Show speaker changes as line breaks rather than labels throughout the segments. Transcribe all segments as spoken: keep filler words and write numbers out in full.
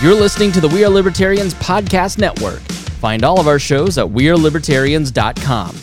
You're listening to the We Are Libertarians Podcast Network. Find all of our shows at we are libertarians dot com.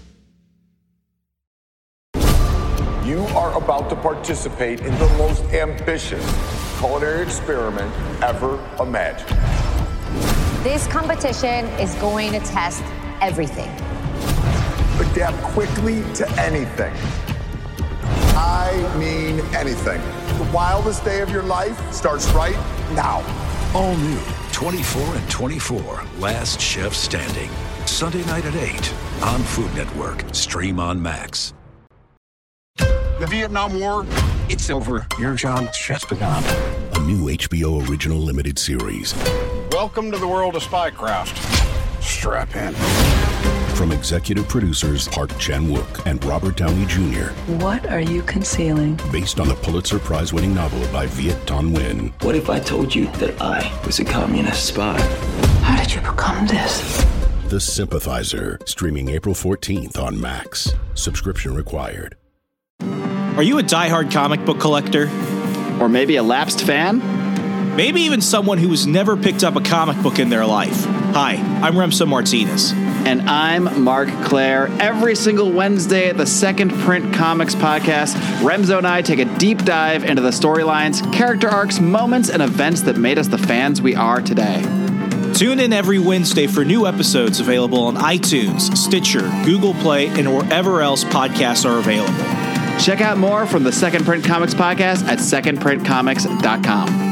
You are about to participate in the most ambitious culinary experiment ever imagined.
This competition is going to test everything.
Adapt quickly to anything. I mean anything. The wildest day of your life starts right now.
All new, twenty-four and twenty-four, Last Chef Standing. Sunday night at eight on Food Network. Stream on Max.
The Vietnam War, it's over. Your job's just begun.
A new H B O original limited series.
Welcome to the world of Spycraft. Strap in.
From executive producers Park Chan-wook and Robert Downey Junior
What are you concealing?
Based on the Pulitzer Prize-winning novel by Viet Thanh Nguyen.
What if I told you that I was a communist spy?
How did you become this?
The Sympathizer, streaming April fourteenth on Max. Subscription required.
Are you a diehard comic book collector?
Or maybe a lapsed fan?
Maybe even someone who has never picked up a comic book in their life. Hi, I'm Remso Martinez.
And I'm Mark Claire. Every single Wednesday at the Second Print Comics podcast, Remso and I take a deep dive into the storylines, character arcs, moments, and events that made us the fans we are today.
Tune in every Wednesday for new episodes available on iTunes, Stitcher, Google Play, and wherever else podcasts are available.
Check out more from the Second Print Comics podcast at second print comics dot com.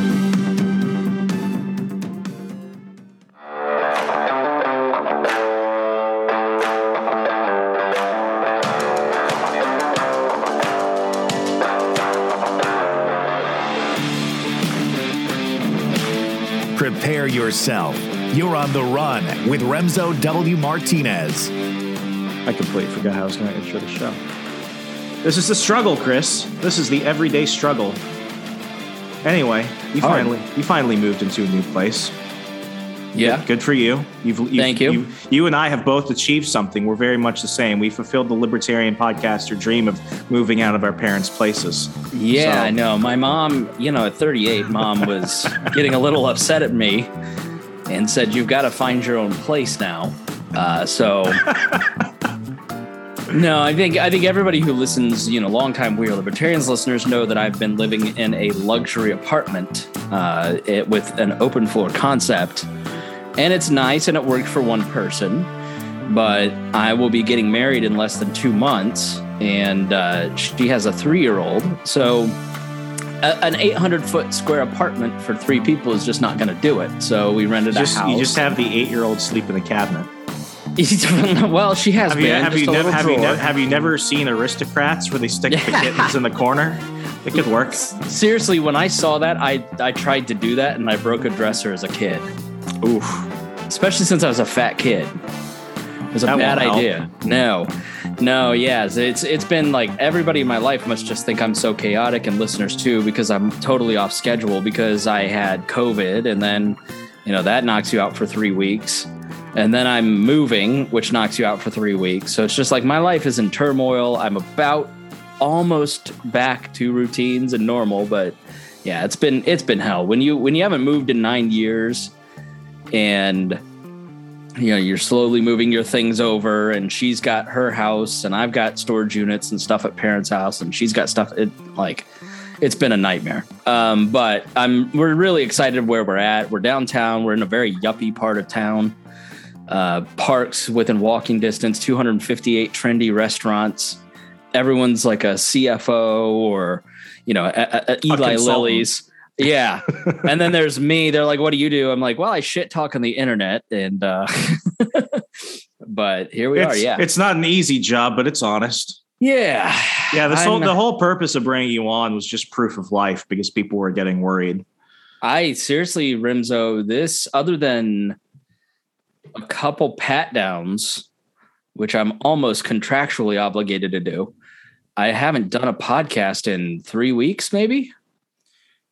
Prepare yourself. You're on the run with Remso W. Martinez.
I completely forgot how I was going to intro the show. This is the struggle, Chris. This is the everyday struggle. Anyway, you
Hard.
finally you finally moved into a new place.
Yeah.
Good, good for you. You've, you've
Thank you.
you. You and I have both achieved something. We're very much the same. We fulfilled the libertarian podcaster dream of moving out of our parents' places.
Yeah,
So-
I know. My mom, you know, at thirty-eight, mom was getting a little upset at me and said, "You've got to find your own place now." Uh, so, no, I think I think everybody who listens, you know, longtime We Are Libertarians listeners know that I've been living in a luxury apartment uh, it, with an open floor concept. And it's nice and it worked for one person, but I will be getting married in less than two months. And uh, she has a three-year-old. So a, an eight hundred foot square apartment for three people is just not going to do it. So we rented
just,
a house.
You just have the eight-year-old sleep in the cabinet.
Well, she has
Have
been.
you, have,
just
you
a
never,
little
have, you
drawer.
never, have you never seen Aristocrats where they stick the kittens in the corner? It could work.
Seriously, when I saw that, I, I tried to do that, and I broke a dresser as a kid.
Oof.
Especially since I was a fat kid. It was a
That
bad
won't help.
idea. No. No, yeah. It's it's been like everybody in my life must just think I'm so chaotic, and listeners too, because I'm totally off schedule because I had COVID, and then, you know, that knocks you out for three weeks. And then I'm moving, which knocks you out for three weeks. So it's just like my life is in turmoil. I'm about almost back to routines and normal, but yeah, it's been it's been hell. When you when you haven't moved in nine years and you know you're slowly moving your things over, and she's got her house and I've got storage units and stuff at parents' house, and she's got stuff, it like it's been a nightmare. Um, but I'm we're really excited where we're at. We're downtown. We're in a very yuppie part of town. Uh, parks within walking distance, two hundred fifty-eight trendy restaurants. Everyone's like a C F O or, you know, a, a, a Eli Lilly's. Yeah. And then there's me. They're like, what do you do? I'm like, well, I shit talk on the internet. And, uh, but here we
it's,
are. Yeah.
It's not an easy job, but it's honest.
Yeah.
Yeah. This
I'm,
whole, the whole purpose of bringing you on was just proof of life because people were getting worried.
I seriously, Remso, this other than a couple pat downs, which I'm almost contractually obligated to do, I haven't done a podcast in three weeks, maybe.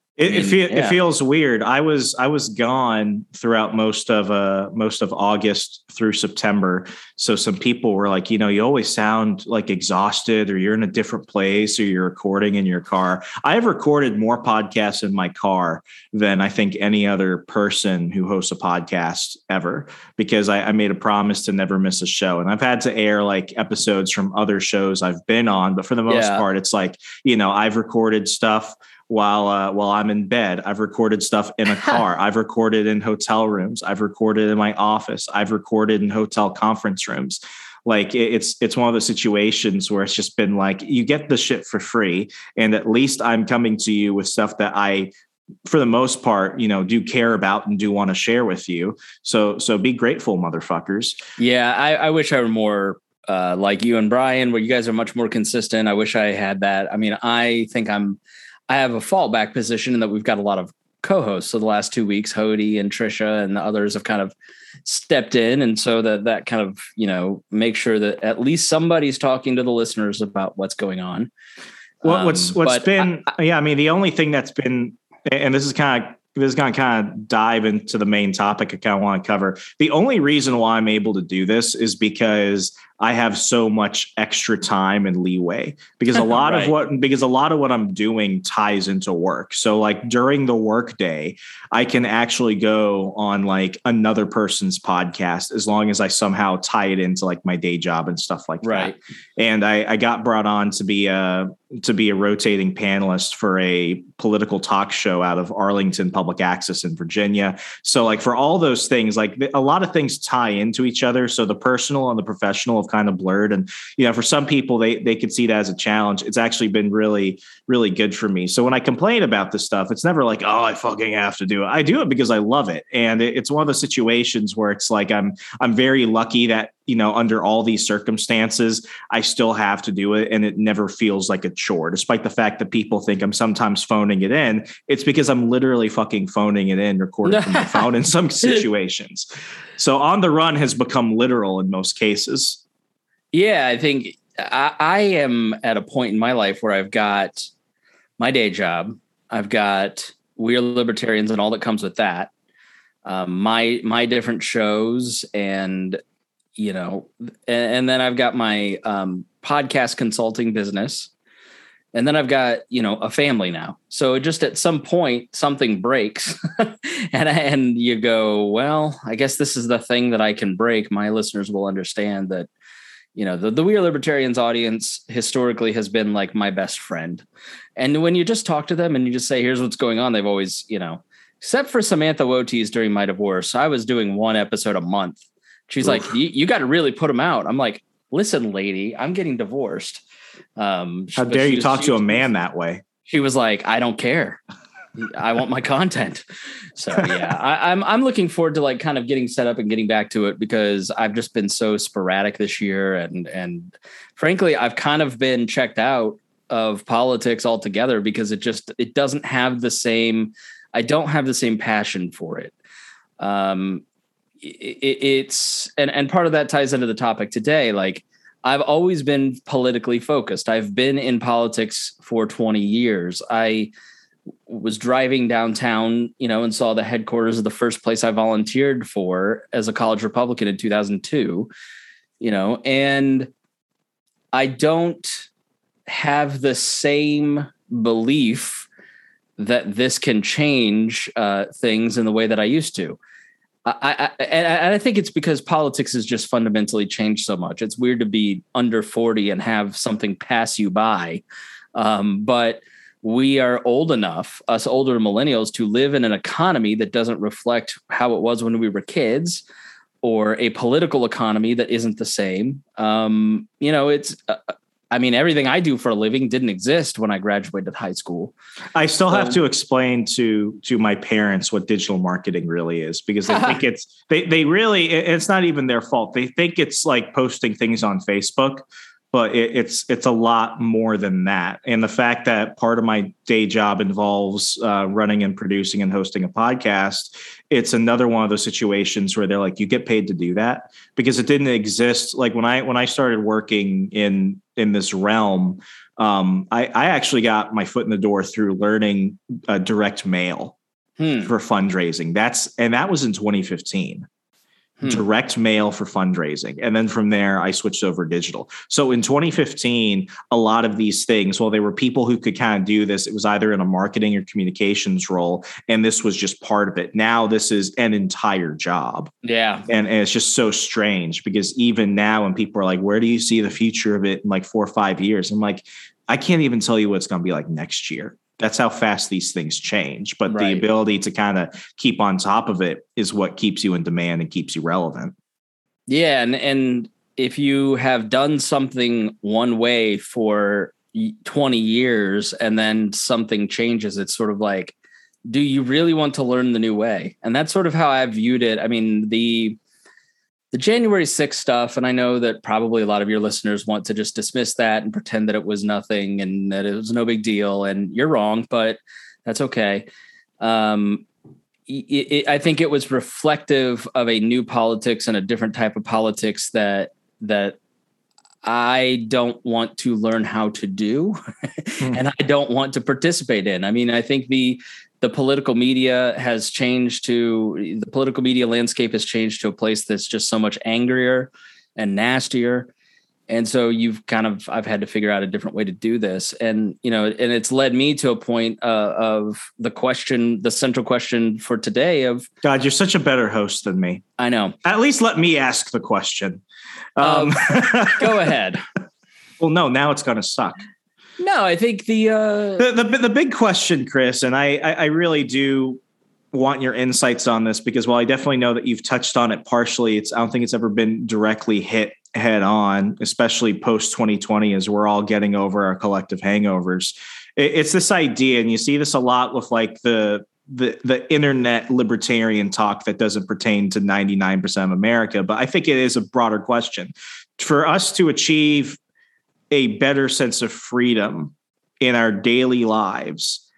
It, it, feel,
yeah.
it feels weird. I was I was gone throughout most of uh most of August through September. So some people were like, you know, you always sound like exhausted, or you're in a different place, or you're recording in your car. I have recorded more podcasts in my car than I think any other person who hosts a podcast ever, because I, I made a promise to never miss a show. And I've had to air like episodes from other shows I've been on, but for the most
Yeah.
part, it's like, you know, I've recorded stuff while uh, while I'm in bed. I've recorded stuff in a car. I've recorded in hotel rooms. I've recorded in my office. I've recorded in hotel conference rooms. Like it, it's it's one of those situations where it's just been like, you get the shit for free, and at least I'm coming to you with stuff that I, for the most part, you know, do care about and do want to share with you. So so be grateful, motherfuckers.
Yeah, I, I wish I were more uh, like you and Brian, where you guys are much more consistent. I wish I had that. I mean, I think I'm. I have a fallback position in that we've got a lot of co-hosts. So the last two weeks, Hody and Trisha and the others have kind of stepped in. And so that, that kind of, you know, make sure that at least somebody's talking to the listeners about what's going on.
Well, what's, what's
um,
been,
I,
yeah, I mean, the only thing that's been, and this is kind of, this is going to kind of dive into the main topic I kind of want to cover. The only reason why I'm able to do this is because I have so much extra time and leeway, because a lot right. of what, because a lot of what I'm doing ties into work. So like during the work day, I can actually go on like another person's podcast as long as I somehow tie it into like my day job and stuff like
right.
that. And I, I got brought on to be a, to be a rotating panelist for a political talk show out of Arlington Public Access in Virginia. So like for all those things, like a lot of things tie into each other. So the personal and the professional have kind of blurred. And, you know, for some people, they, they could see that as a challenge. It's actually been really, really good for me. So when I complain about this stuff, it's never like, oh, I fucking have to do it. I do it because I love it. And it, it's one of those situations where it's like, I'm, I'm very lucky that, you know, under all these circumstances, I still have to do it. And it never feels like a chore, despite the fact that people think I'm sometimes phoning it in. It's because I'm literally fucking phoning it in, recording from the phone in some situations. So On the Run has become literal in most cases.
Yeah, I think I, I am at a point in my life where I've got my day job. I've got We Are Libertarians and all that comes with that. Um, my my different shows, and you know, and, and then I've got my um, podcast consulting business, and then I've got, you know, a family now. So just at some point something breaks, and and you go, well, I guess this is the thing that I can break. My listeners will understand that. You know, the, the We Are Libertarians audience historically has been like my best friend. And when you just talk to them and you just say, here's what's going on, they've always, you know, except for Samantha Woties during my divorce, I was doing one episode a month. She's Oof. like, you, you got to really put them out. I'm like, listen, lady, I'm getting divorced. Um,
How dare you talk to a man that way?
She was like, I don't care. I want my content. So yeah, I, I'm I'm looking forward to like kind of getting set up and getting back to it, because I've just been so sporadic this year, and and frankly, I've kind of been checked out of politics altogether, because it just it doesn't have the same. I don't have the same passion for it. Um, it, it's and and part of that ties into the topic today. Like, I've always been politically focused. I've been in politics for twenty years. I was driving downtown, you know, and saw the headquarters of the first place I volunteered for as a college Republican in two thousand two, you know, and I don't have the same belief that this can change uh, things in the way that I used to. I, I, and I think it's because politics has just fundamentally changed so much. It's weird to be under forty and have something pass you by. Um, but we are old enough, us older millennials, to live in an economy that doesn't reflect how it was when we were kids, or a political economy that isn't the same. Um, you know, it's, uh, I mean, everything I do for a living didn't exist when I graduated high school.
I still
so,
have to explain to to my parents what digital marketing really is, because they think it's they they really it's not even their fault. They think it's like posting things on Facebook, but it, it's it's a lot more than that. And the fact that part of my day job involves uh, running and producing and hosting a podcast, it's another one of those situations where they're like, you get paid to do that, because it didn't exist. Like when I when I started working in in this realm, um, I, I actually got my foot in the door through learning uh, direct mail hmm. for fundraising. That's and that was in twenty fifteen. Hmm. Direct mail for fundraising. And then from there, I switched over digital. So in twenty fifteen, a lot of these things, well, there were people who could kind of do this. It was either in a marketing or communications role, and this was just part of it. Now this is an entire job.
Yeah.
And, and it's just so strange, because even now when people are like, where do you see the future of it in like four or five years? I'm like, I can't even tell you what it's going to be like next year. That's how fast these things change. But right. the ability to kind of keep on top of it is what keeps you in demand and keeps you relevant.
Yeah. And, and if you have done something one way for twenty years and then something changes, it's sort of like, do you really want to learn the new way? And that's sort of how I viewed it. I mean, the The January sixth stuff, and I know that probably a lot of your listeners want to just dismiss that and pretend that it was nothing and that it was no big deal, and you're wrong, but that's okay. Um, it, it, I think it was reflective of a new politics and a different type of politics that that I don't want to learn how to do, hmm. and I don't want to participate in. I mean, I think the The political media has changed to the political media landscape has changed to a place that's just so much angrier and nastier. And so you've kind of, I've had to figure out a different way to do this. And, you know, and it's led me to a point uh, of the question, the central question for today of
God, you're such a better host than me.
I know.
At least let me ask the question.
Um, um, go ahead.
Well, no, now it's going to suck.
No, I think the, uh...
the the the big question, Chris, and I, I I really do want your insights on this, because while I definitely know that you've touched on it partially, it's I don't think it's ever been directly hit head on, especially post twenty twenty, as we're all getting over our collective hangovers. It, it's this idea, and you see this a lot with like the the the internet libertarian talk that doesn't pertain to ninety-nine percent of America, but I think it is a broader question. For us to achieve a better sense of freedom in our daily lives,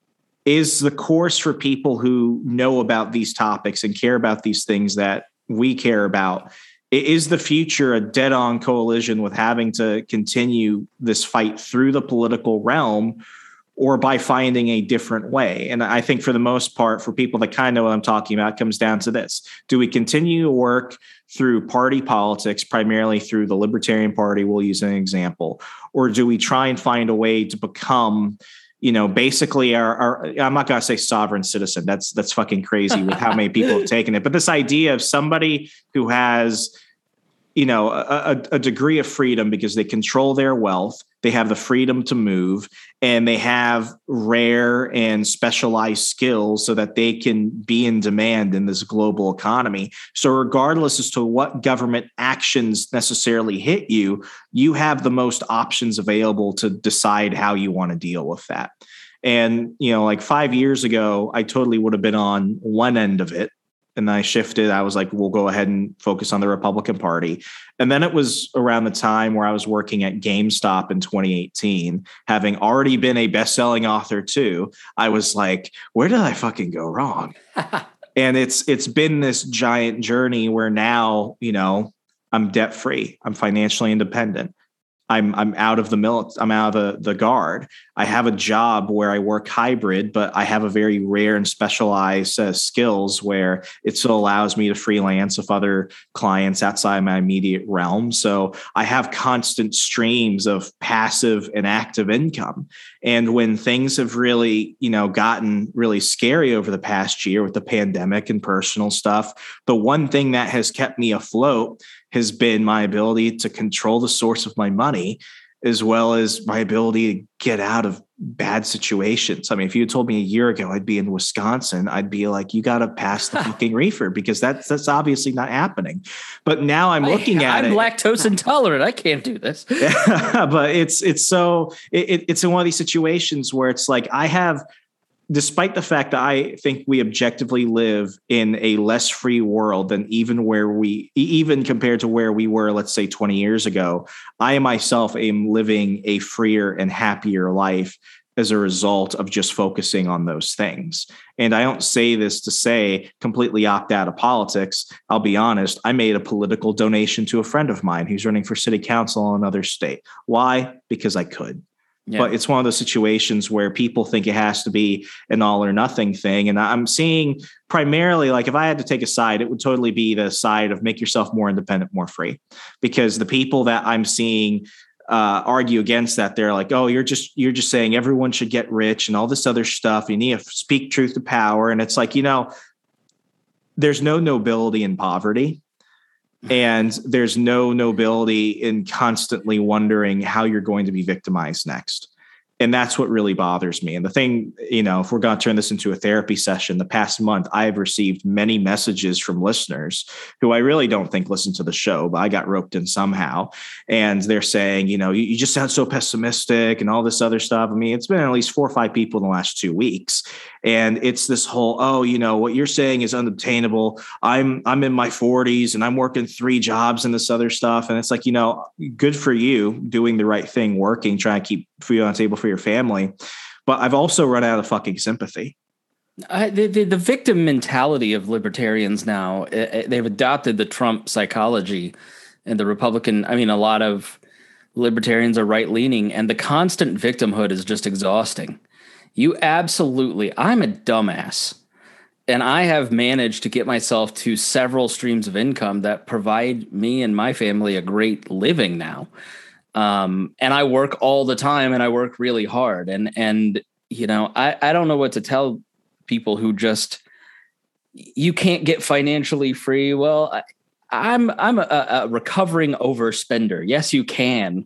is the course for people who know about these topics and care about these things that we care about. Is the future a dead-on coalition with having to continue this fight through the political realm, or by finding a different way? And I think for the most part, for people that kind of know what I'm talking about, it comes down to this. Do we continue to work through party politics, primarily through the Libertarian Party, we'll use an example, or do we try and find a way to become, you know, basically our, our I'm not going to say sovereign citizen. That's, that's fucking crazy with how many people have taken it. But this idea of somebody who has, you know, a, a degree of freedom because they control their wealth, they have the freedom to move, and they have rare and specialized skills so that they can be in demand in this global economy. So regardless as to what government actions necessarily hit you, you have the most options available to decide how you want to deal with that. And, you know, like five years ago, I totally would have been on one end of it. And I shifted. I was like, we'll go ahead and focus on the Republican Party. And then it was around the time where I was working at GameStop in twenty eighteen, having already been a best-selling author too. I was like, where did I fucking go wrong? And it's it's been this giant journey where now, you know, I'm debt-free. I'm financially independent. I'm I'm out of the military. I'm out of the, the guard. I have a job where I work hybrid, but I have a very rare and specialized set of skills where it still allows me to freelance with other clients outside my immediate realm. So I have constant streams of passive and active income. And when things have really, you know, gotten really scary over the past year with the pandemic and personal stuff, the one thing that has kept me afloat has been my ability to control the source of my money, as well as my ability to get out of bad situations. I mean, if you had told me a year ago I'd be in Wisconsin, I'd be like, you got to pass the fucking reefer, because that's that's obviously not happening. But now I'm looking
I,
at
I'm
it.
I'm lactose intolerant. I can't do this.
But it's it's so it, it's in one of these situations where it's like I have despite the fact that I think we objectively live in a less free world than even where we, even compared to where we were, let's say twenty years ago, I myself am living a freer and happier life as a result of just focusing on those things. And I don't say this to say completely opt out of politics. I'll be honest. I made a political donation to a friend of mine who's running for city council in another state. Why? Because I could. Yeah. But it's one of those situations where people think it has to be an all or nothing thing. And I'm seeing primarily, like, if I had to take a side, it would totally be the side of make yourself more independent, more free. Because the people that I'm seeing uh, argue against that, they're like, oh, you're just you're just saying everyone should get rich and all this other stuff. You need to speak truth to power. And it's like, you know, there's no nobility in poverty. And there's no nobility in constantly wondering how you're going to be victimized next. And that's what really bothers me. And the thing, you know, if we're going to turn this into a therapy session, the past month, I have received many messages from listeners who I really don't think listen to the show, but I got roped in somehow. And they're saying, you know, you, you just sound so pessimistic and all this other stuff. I mean, it's been at least four or five people in the last two weeks. And it's this whole, oh, you know, what you're saying is unobtainable. I'm I'm in my forties and I'm working three jobs and this other stuff. And it's like, you know, good for you doing the right thing, working, trying to keep food on the table for your family. But I've also run out of fucking sympathy.
Uh, the, the, the victim mentality of libertarians now, uh, they've adopted the Trump psychology and the Republican. I mean, a lot of libertarians are right leaning, and the constant victimhood is just exhausting. You absolutely, I'm a dumbass, and I have managed to get myself to several streams of income that provide me and my family a great living now. Um, and I work all the time, and I work really hard. And, and, you know, I, I don't know what to tell people who just, you can't get financially free. Well, I, I'm, I'm a, a recovering overspender. Yes, you can.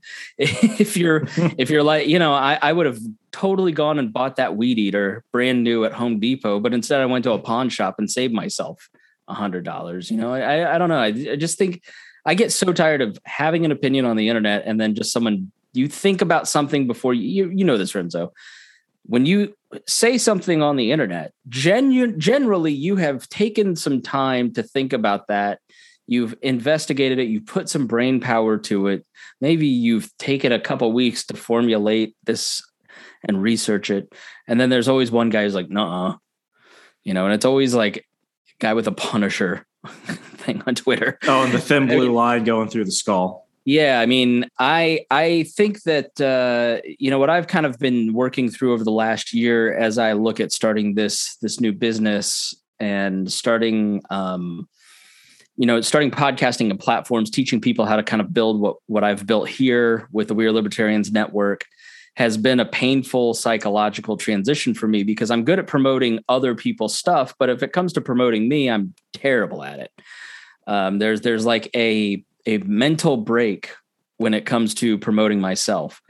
If you're, if you're like, you know, I, I would have totally gone and bought that weed eater brand new at Home Depot, but instead I went to a pawn shop and saved myself a hundred dollars. You know, I, I don't know. I, I just think I get so tired of having an opinion on the internet, and then just someone, you think about something before you, you, you know this, Renzo. When you say something on the internet, genu- generally you have taken some time to think about that. You've investigated it. You've put some brain power to it. Maybe you've taken a couple weeks to formulate this and research it. And then there's always one guy who's like, nuh-uh, you know, and it's always like a guy with a Punisher thing on Twitter.
Oh, and the thin blue line going through the skull.
Yeah, I mean, I I think that, uh, you know, what I've kind of been working through over the last year as I look at starting this this new business and starting, um, you know, starting podcasting and platforms, teaching people how to kind of build what, what I've built here with the We Are Libertarians Network has been a painful psychological transition for me, because I'm good at promoting other people's stuff. But if it comes to promoting me, I'm terrible at it. Um, there's there's like a a mental break when it comes to promoting myself.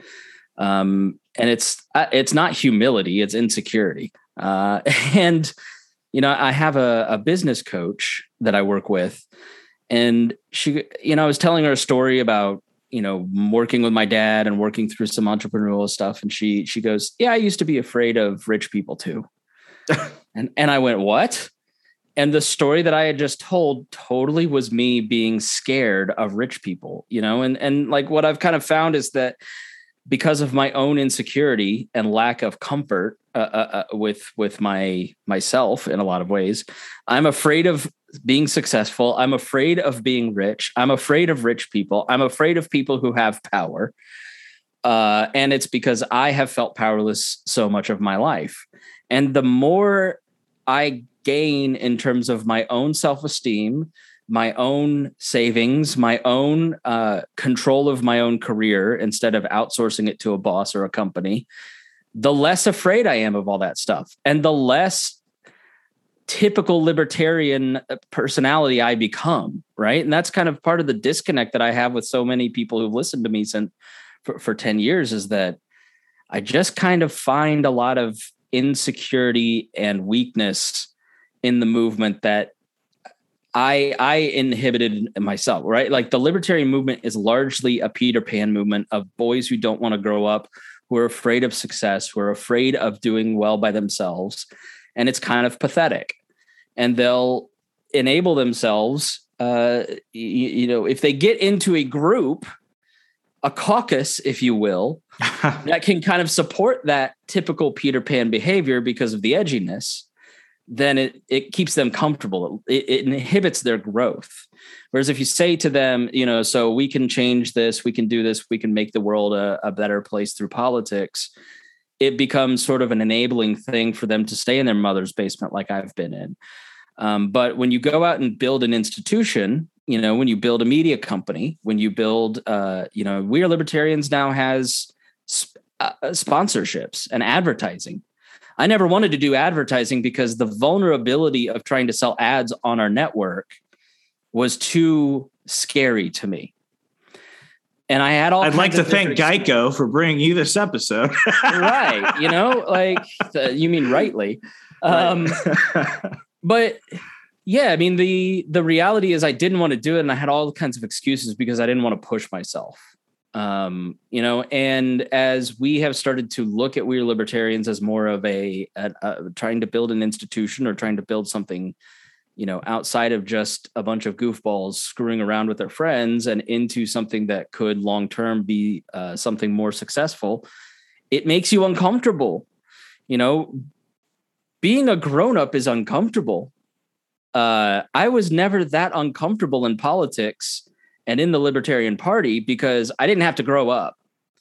Um, and it's, it's not humility, it's insecurity. Uh, and, you know, I have a, a business coach that I work with, and she, you know, I was telling her a story about, you know, working with my dad and working through some entrepreneurial stuff. And she, she goes, yeah, I used to be afraid of rich people too. and, and I went, what? And the story that I had just told totally was me being scared of rich people, you know, and, and like what I've kind of found is that because of my own insecurity and lack of comfort uh, uh, with, with my, myself in a lot of ways, I'm afraid of being successful. I'm afraid of being rich. I'm afraid of rich people. I'm afraid of people who have power. Uh, and it's because I have felt powerless so much of my life. And the more I gain in terms of my own self-esteem, my own savings, my own uh, control of my own career, instead of outsourcing it to a boss or a company, the less afraid I am of all that stuff, and the less typical libertarian personality I become, right? And that's kind of part of the disconnect that I have with so many people who've listened to me since for, for ten years, is that I just kind of find a lot of insecurity and weakness in the movement that I I inhibited myself, right? Like the libertarian movement is largely a Peter Pan movement of boys who don't want to grow up, who are afraid of success, who are afraid of doing well by themselves. And it's kind of pathetic. And they'll enable themselves, uh, you, you know, if they get into a group, a caucus, if you will, that can kind of support that typical Peter Pan behavior because of the edginess, then it, it keeps them comfortable. It, it inhibits their growth. Whereas if you say to them, you know, so we can change this, we can do this, we can make the world a, a better place through politics, it becomes sort of an enabling thing for them to stay in their mother's basement like I've been in. Um, but when you go out and build an institution, you know, when you build a media company, when you build, uh, you know, We Are Libertarians now has sp- uh, sponsorships and advertising. I never wanted to do advertising because the vulnerability of trying to sell ads on our network was too scary to me. And I had all
I'd like to thank
different...
Geico for bringing you this episode.
Right. You know, like uh, you mean rightly. Um, but yeah, I mean, the, the reality is I didn't want to do it. And I had all kinds of excuses because I didn't want to push myself. Um, you know, and as we have started to look at We Are Libertarians as more of a, a, a trying to build an institution or trying to build something, you know, outside of just a bunch of goofballs screwing around with their friends and into something that could long-term be uh, something more successful, it makes you uncomfortable. You know, being a grown-up is uncomfortable. Uh, I was never that uncomfortable in politics and in the Libertarian Party because I didn't have to grow up.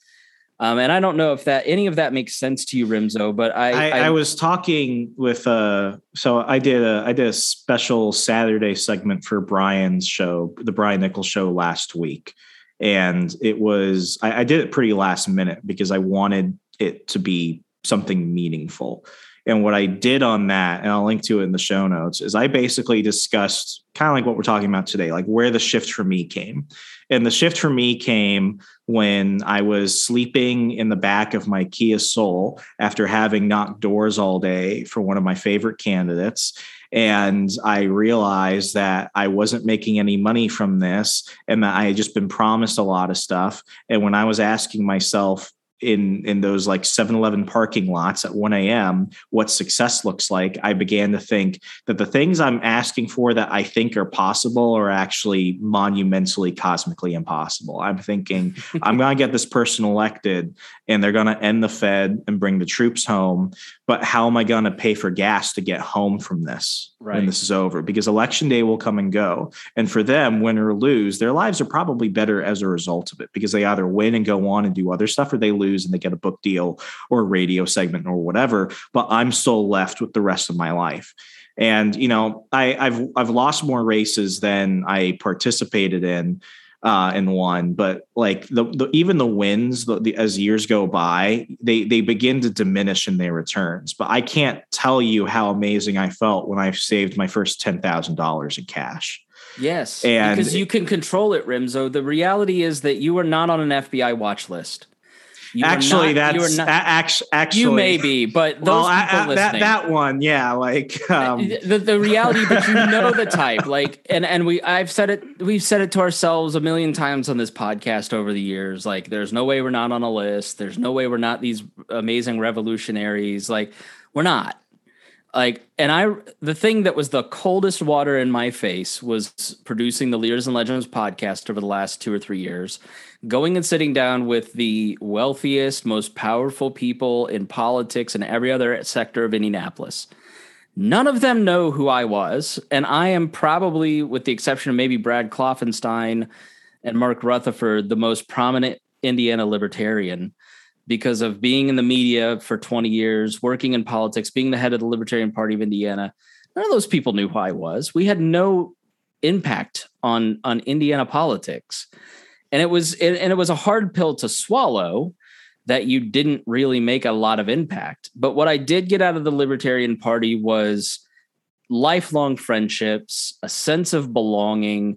Um, and I don't know if that any of that makes sense to you, Remzo, but I,
I,
I,
I was talking with, uh, so I did a, I did a special Saturday segment for Brian's show, the Brian Nichols show last week. And it was, I, I did it pretty last minute because I wanted it to be something meaningful. And what I did on that, and I'll link to it in the show notes, is I basically discussed kind of like what we're talking about today, like where the shift for me came. And the shift for me came when I was sleeping in the back of my Kia Soul after having knocked doors all day for one of my favorite candidates. And I realized that I wasn't making any money from this and that I had just been promised a lot of stuff. And when I was asking myself, in in those like seven eleven parking lots at one a.m. what success looks like, I began to think that the things I'm asking for that I think are possible are actually monumentally, cosmically impossible. I'm thinking I'm going to get this person elected and they're going to end the Fed and bring the troops home. But how am I going to pay for gas to get home from this right. when this is over? Because election day will come and go. And for them, win or lose, their lives are probably better as a result of it because they either win and go on and do other stuff or they lose and they get a book deal or a radio segment or whatever, but I'm still left with the rest of my life. And, you know, I, I've, I've lost more races than I participated in, uh, in one, but like the, the even the wins, the, the, as years go by, they, they begin to diminish in their returns, but I can't tell you how amazing I felt when I saved my first ten thousand dollars in cash.
Yes.
And
because you can control it, Remzo. The reality is that you are not on an F B I watch list. You
actually,
not,
that's
not,
actually, actually
you may be, but those
well,
people
I, I,
listening,
that that one, yeah, like um,
the the reality, but you know the type, like, and and we, I've said it, we've said it to ourselves a million times on this podcast over the years. Like, there's no way we're not on a list. There's no way we're not these amazing revolutionaries. Like, we're not. Like, and I, the thing that was the coldest water in my face was producing the Leaders and Legends podcast over the last two or three years, going and sitting down with the wealthiest, most powerful people in politics and every other sector of Indianapolis. None of them know who I was. And I am probably, with the exception of maybe Brad Kloffenstein and Mark Rutherford, the most prominent Indiana libertarian, because of being in the media for twenty years, working in politics, being the head of the Libertarian Party of Indiana. None of those people knew who I was. We had no impact on, on Indiana politics. And it was, and it was a hard pill to swallow that you didn't really make a lot of impact. But what I did get out of the Libertarian Party was lifelong friendships, a sense of belonging,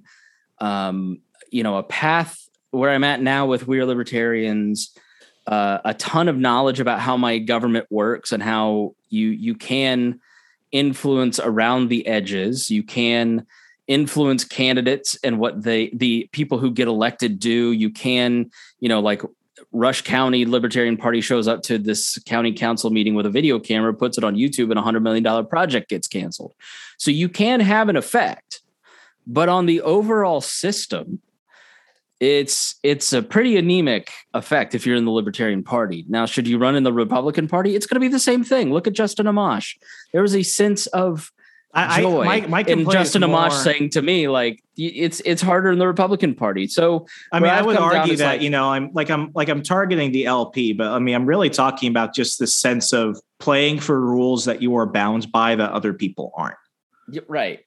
um, you know, a path where I'm at now with We Are Libertarians, Uh, a ton of knowledge about how my government works and how you you can influence around the edges. You can influence candidates and what they the people who get elected do. You can, you know, like Rush County Libertarian Party shows up to this county council meeting with a video camera, puts it on YouTube, and a one hundred million dollars project gets canceled. So you can have an effect, but on the overall system, it's it's a pretty anemic effect if you're in the Libertarian Party. Now, should you run in the Republican Party? It's going to be the same thing. Look at Justin Amash. There was a sense of
I,
joy
I, my, my
in Justin
more,
Amash saying to me, like, it's it's harder in the Republican Party. So
I mean, I would argue that,
like,
you know, I'm like I'm like I'm targeting the L P, but I mean, I'm really talking about just the sense of playing for rules that you are bound by that other people aren't.
Right.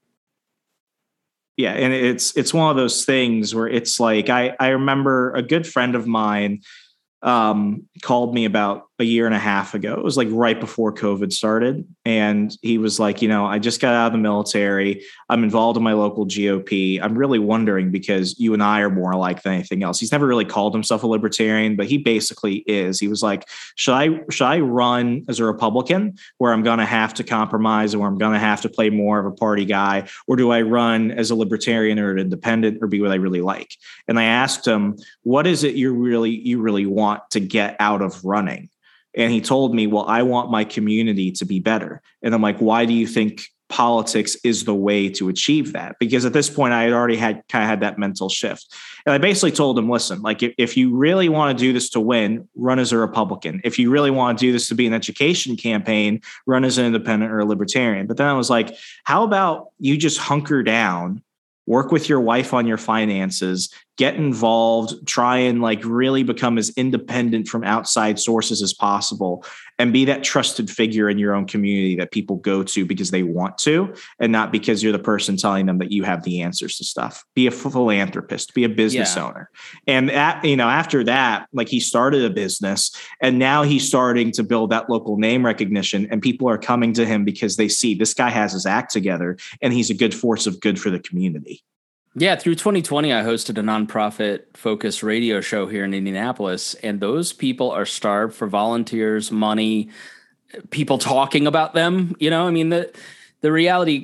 Yeah, and it's it's one of those things where it's like I I remember a good friend of mine um, called me about a year and a half ago. It was like right before COVID started. And he was like, you know, I just got out of the military. I'm involved in my local G O P. I'm really wondering because you and I are more alike than anything else. He's never really called himself a libertarian, but he basically is. He was like, should I, should I run as a Republican where I'm going to have to compromise and where I'm going to have to play more of a party guy? Or do I run as a libertarian or an independent or be what I really like? And I asked him, what is it you really, you really want to get out of running? And he told me, well, I want my community to be better. And I'm like, why do you think politics is the way to achieve that? Because at this point, I had already had kind of had that mental shift. And I basically told him, listen, like if, if you really want to do this to win, run as a Republican. If you really want to do this to be an education campaign, run as an independent or a libertarian. But then I was like, how about you just hunker down, work with your wife on your finances, get involved, try and like really become as independent from outside sources as possible and be that trusted figure in your own community that people go to because they want to and not because you're the person telling them that you have the answers to stuff. Be a philanthropist, be a business yeah. owner. And at, you know, after that, like he started a business and now he's starting to build that local name recognition and people are coming to him because they see this guy has his act together and he's a good force of good for the community.
Yeah, through twenty twenty, I hosted a nonprofit focused radio show here in Indianapolis, and those people are starved for volunteers, money, people talking about them. You know, I mean, the the reality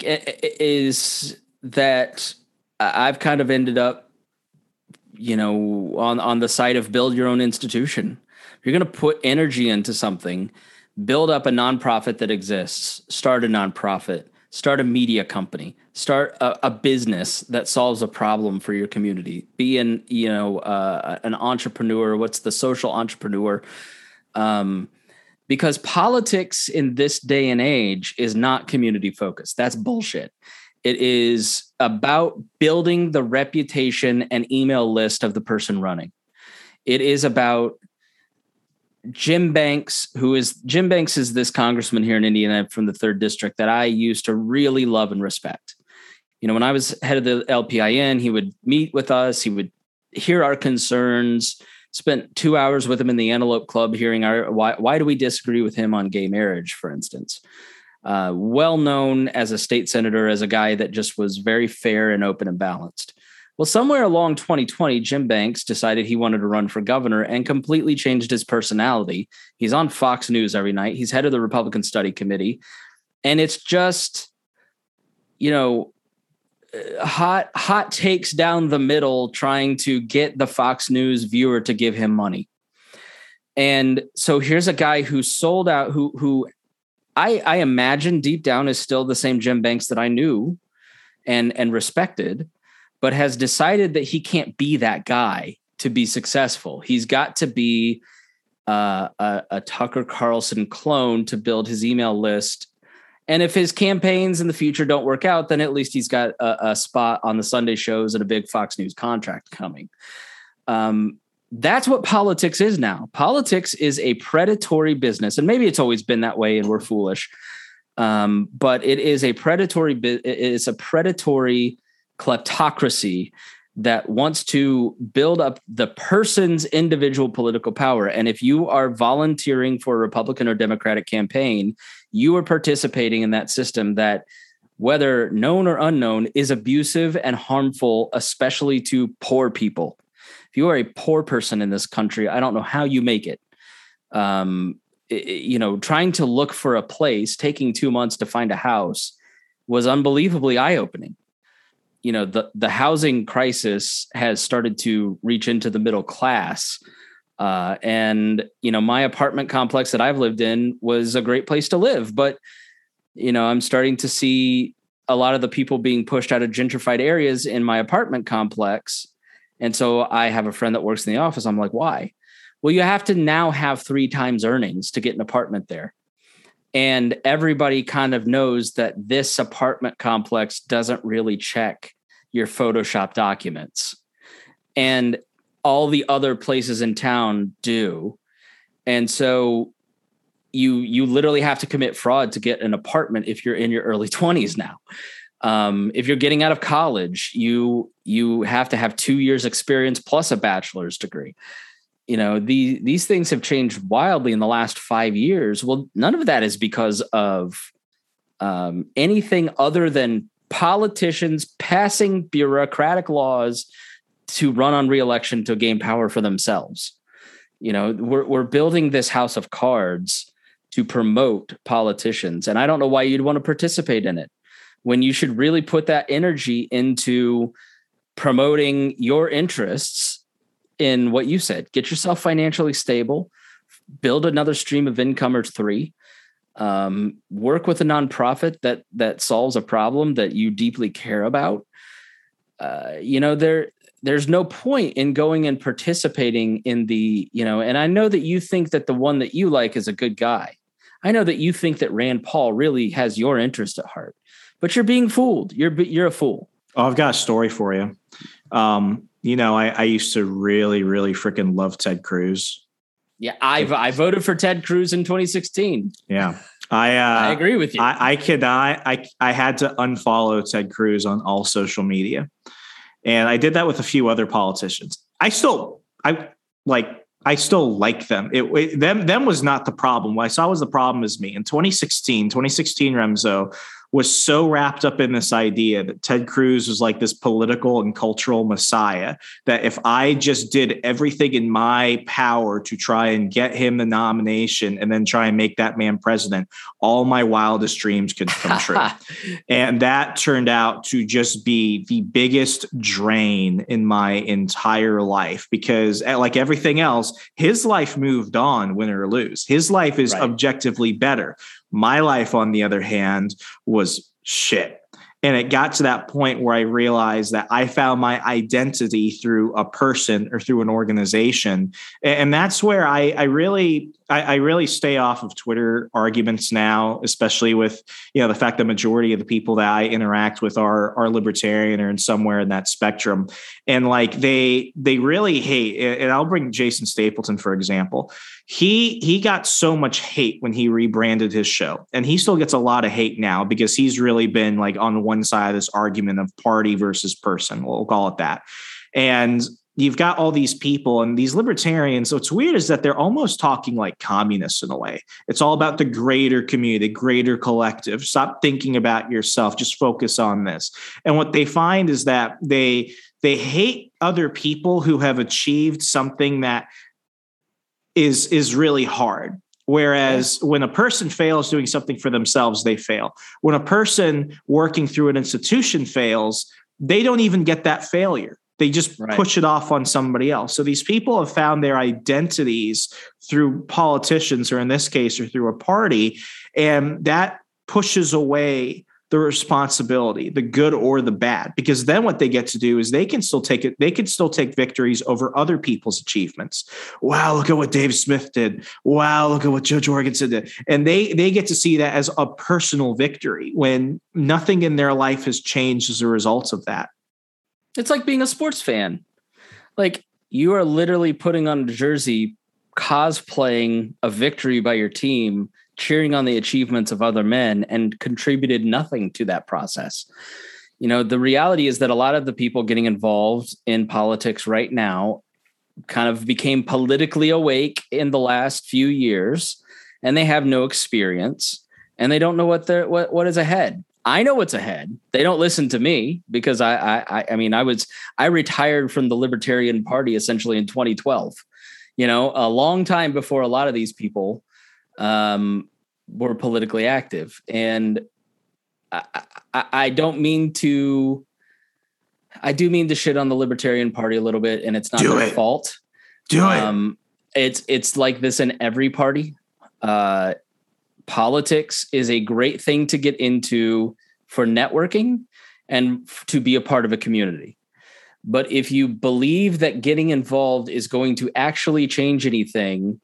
is that I've kind of ended up, you know, on, on the side of build your own institution. If you're going to put energy into something, build up a nonprofit that exists, start a nonprofit, start a media company, start a, a business that solves a problem for your community. Be an, you know, uh, an entrepreneur. What's the social entrepreneur? Um, because politics in this day and age is not community focused. That's bullshit. It is about building the reputation and email list of the person running. It is about Jim Banks, who is Jim Banks is this congressman here in Indiana from the third district that I used to really love and respect. You know, when I was head of the L P I N, he would meet with us. He would hear our concerns, spent two hours with him in the Antelope Club, hearing our, why, why do we disagree with him on gay marriage, for instance. Uh, well known as a state senator, as a guy that just was very fair and open and balanced. Well, somewhere along twenty twenty, Jim Banks decided he wanted to run for governor and completely changed his personality. He's on Fox News every night. He's head of the Republican Study Committee. And it's just, you know, hot, hot takes down the middle, trying to get the Fox News viewer to give him money. And so here's a guy who sold out, who, who I, I imagine deep down is still the same Jim Banks that I knew and, and respected, but has decided that he can't be that guy to be successful. He's got to be uh, a, a Tucker Carlson clone to build his email list. And if his campaigns in the future don't work out, then at least he's got a, a spot on the Sunday shows and a big Fox News contract coming. Um, that's what politics is now. Politics is a predatory business. And maybe it's always been that way and we're foolish. Um, but it is a predatory, it's a predatory kleptocracy that wants to build up the person's individual political power. And if you are volunteering for a Republican or Democratic campaign, you are participating in that system that, whether known or unknown, is abusive and harmful, especially to poor people. If you are a poor person in this country, I don't know how you make it. Um, it you know, trying to look for a place, taking two months to find a house was unbelievably eye-opening. You know, the, the housing crisis has started to reach into the middle class, Uh, and, you know, my apartment complex that I've lived in was a great place to live. But, you know, I'm starting to see a lot of the people being pushed out of gentrified areas in my apartment complex. And so I have a friend that works in the office. I'm like, why? Well, you have to now have three times earnings to get an apartment there. And everybody kind of knows that this apartment complex doesn't really check your Photoshop documents. And all the other places in town do. And so you you literally have to commit fraud to get an apartment if you're in your early twenties now. Um, if you're getting out of college, you you have to have two years experience plus a bachelor's degree. You know, the, these things have changed wildly in the last five years. Well, none of that is because of um, anything other than politicians passing bureaucratic laws to run on re-election to gain power for themselves. You know, we're we're building this house of cards to promote politicians. And I don't know why you'd want to participate in it when you should really put that energy into promoting your interests in what you said. Get yourself financially stable, build another stream of income or three, um, work with a nonprofit that that solves a problem that you deeply care about. Uh, you know, there there's no point in going and participating in the, you know, and I know that you think that the one that you like is a good guy. I know that you think that Rand Paul really has your interest at heart, but you're being fooled. You're you're a fool.
Oh, I've got a story for you. Um, you know, I, I used to really, really freaking love Ted Cruz.
Yeah, I I voted for Ted Cruz in twenty sixteen.
Yeah, I uh,
I agree with you.
I, I could I, I I had to unfollow Ted Cruz on all social media, and I did that with a few other politicians. I still I like I still like them. It, it them them was not the problem. What I saw was the problem is me. In twenty sixteen, Remzo was so wrapped up in this idea that Ted Cruz was like this political and cultural messiah, that if I just did everything in my power to try and get him the nomination and then try and make that man president, all my wildest dreams could come true. And that turned out to just be the biggest drain in my entire life, because like everything else, his life moved on, win or lose. His life is right. Objectively better. My life, on the other hand, was shit. And it got to that point where I realized that I found my identity through a person or through an organization. And that's where I, I really, I, I really stay off of Twitter arguments now, especially with, you know, the fact the majority of the people that I interact with are, are libertarian or in somewhere in that spectrum. And like, they, they really hate, and I'll bring Jason Stapleton, for example. He, he got so much hate when he rebranded his show, and he still gets a lot of hate now because he's really been like on one side of this argument of party versus person. We'll call it that. And you've got all these people and these libertarians. So what's weird is that they're almost talking like communists in a way. It's all about the greater community, the greater collective. Stop thinking about yourself. Just focus on this. And what they find is that they, they hate other people who have achieved something that is, is really hard. Whereas when a person fails doing something for themselves, they fail. When a person working through an institution fails, they don't even get that failure. They just right. push it off on somebody else. So these people have found their identities through politicians, or in this case, or through a party. And that pushes away the responsibility, the good or the bad, because then what they get to do is they can still take it. They can still take victories over other people's achievements. Wow, look at what Dave Smith did. Wow, look at what Joe Jorgensen did. And they, they get to see that as a personal victory when nothing in their life has changed as a result of that.
It's like being a sports fan. Like, you are literally putting on a jersey, cosplaying a victory by your team, cheering on the achievements of other men, and contributed nothing to that process. You know, the reality is that a lot of the people getting involved in politics right now kind of became politically awake in the last few years, and they have no experience, and they don't know what they're, what, what is ahead. I know what's ahead. They don't listen to me because I, I, I mean, I was, I retired from the Libertarian Party essentially in twenty twelve, you know, a long time before a lot of these people um, were politically active. And I, I, I don't mean to, I do mean to shit on the Libertarian Party a little bit, and it's not
Do
their
it.
fault.
Do
um, it's it's like this in every party. Uh, politics is a great thing to get into for networking and to be a part of a community. But if you believe that getting involved is going to actually change anything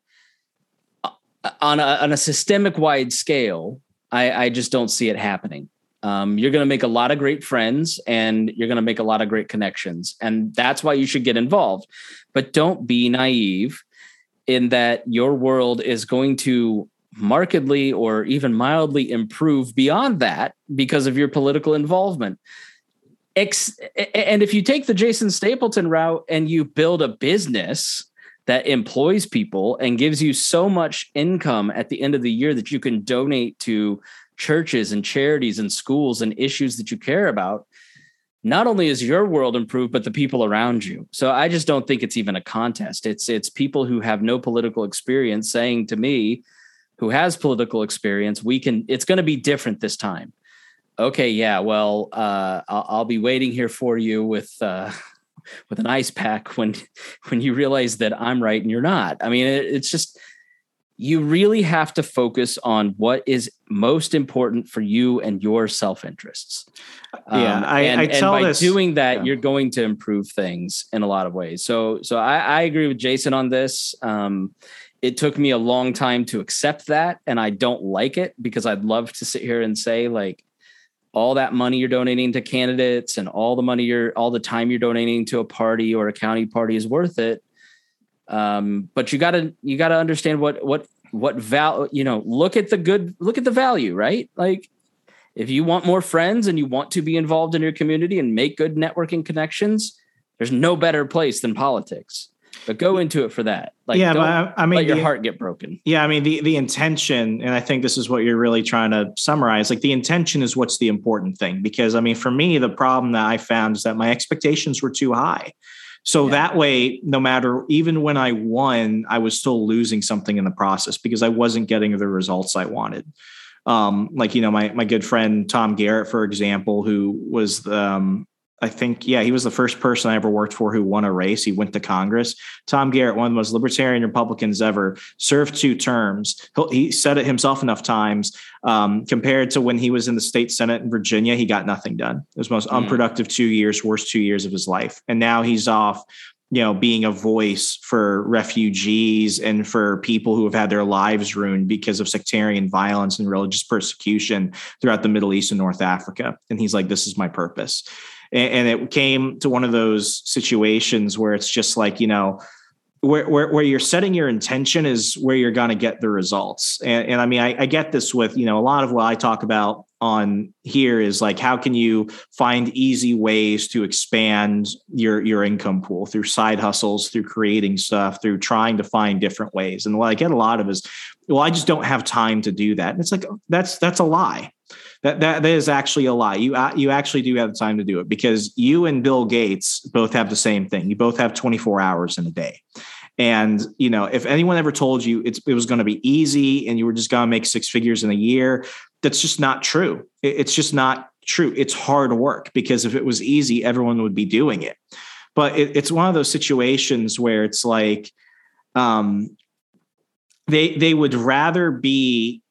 on a, on a systemic wide scale, I, I just don't see it happening. Um, you're going to make a lot of great friends and you're going to make a lot of great connections. And that's why you should get involved. But don't be naive in that your world is going to markedly or even mildly improve beyond that because of your political involvement. Ex- and if you take the Jason Stapleton route and you build a business that employs people and gives you so much income at the end of the year that you can donate to churches and charities and schools and issues that you care about, not only is your world improved, but the people around you. So I just don't think it's even a contest. It's it's people who have no political experience saying to me, who has political experience, we can, it's going to be different this time. Okay, yeah, well, uh, I'll, I'll be waiting here for you with uh, with an ice pack when when you realize that I'm right and you're not. I mean, it, it's just, you really have to focus on what is most important for you and your self-interests.
Yeah,
um,
I,
and,
I tell
and by
this,
doing that,
yeah.
you're going to improve things in a lot of ways. So, so I, I agree with Jason on this. Um, it took me a long time to accept that, and I don't like it because I'd love to sit here and say, like, all that money you're donating to candidates and all the money you're, all the time you're donating to a party or a county party is worth it. Um, but you gotta, you gotta understand what, what, what val, you know, look at the good, look at the value, right? Like, if you want more friends and you want to be involved in your community and make good networking connections, there's no better place than politics. But go into it for that. Like,
yeah,
don't
but I, I mean,
let your
the,
heart get broken.
Yeah, I mean, the the intention, and I think this is what you're really trying to summarize. Like, the intention is what's the important thing. Because, I mean, for me, the problem that I found is that my expectations were too high. So yeah. that way, no matter, even when I won, I was still losing something in the process because I wasn't getting the results I wanted. Um, like, you know, my my good friend Tom Garrett, for example, who was the, um, I think, yeah, he was the first person I ever worked for who won a race. He went to Congress. Tom Garrett, one of the most libertarian Republicans ever, served two terms. He'll, he said it himself enough times. Um, compared to when he was in the state Senate in Virginia, he got nothing done. It was the most mm. unproductive two years, worst two years of his life. And now he's off, you know, being a voice for refugees and for people who have had their lives ruined because of sectarian violence and religious persecution throughout the Middle East and North Africa. And he's like, this is my purpose. And it came to one of those situations where it's just like, you know, where where, where you're setting your intention is where you're going to get the results. And, and I mean, I, I get this with, you know, a lot of what I talk about on here is like, how can you find easy ways to expand your, your income pool through side hustles, through creating stuff, through trying to find different ways. And what I get a lot of is, well, I just don't have time to do that. And it's like, that's, that's a lie. That, that that is actually a lie. You you actually do have the time to do it because you and Bill Gates both have the same thing. You both have twenty-four hours in a day. And, you know, if anyone ever told you it's, it was going to be easy and you were just going to make six figures in a year, that's just not true. It, it's just not true. It's hard work because if it was easy, everyone would be doing it. But it, it's one of those situations where it's like um, they they would rather be,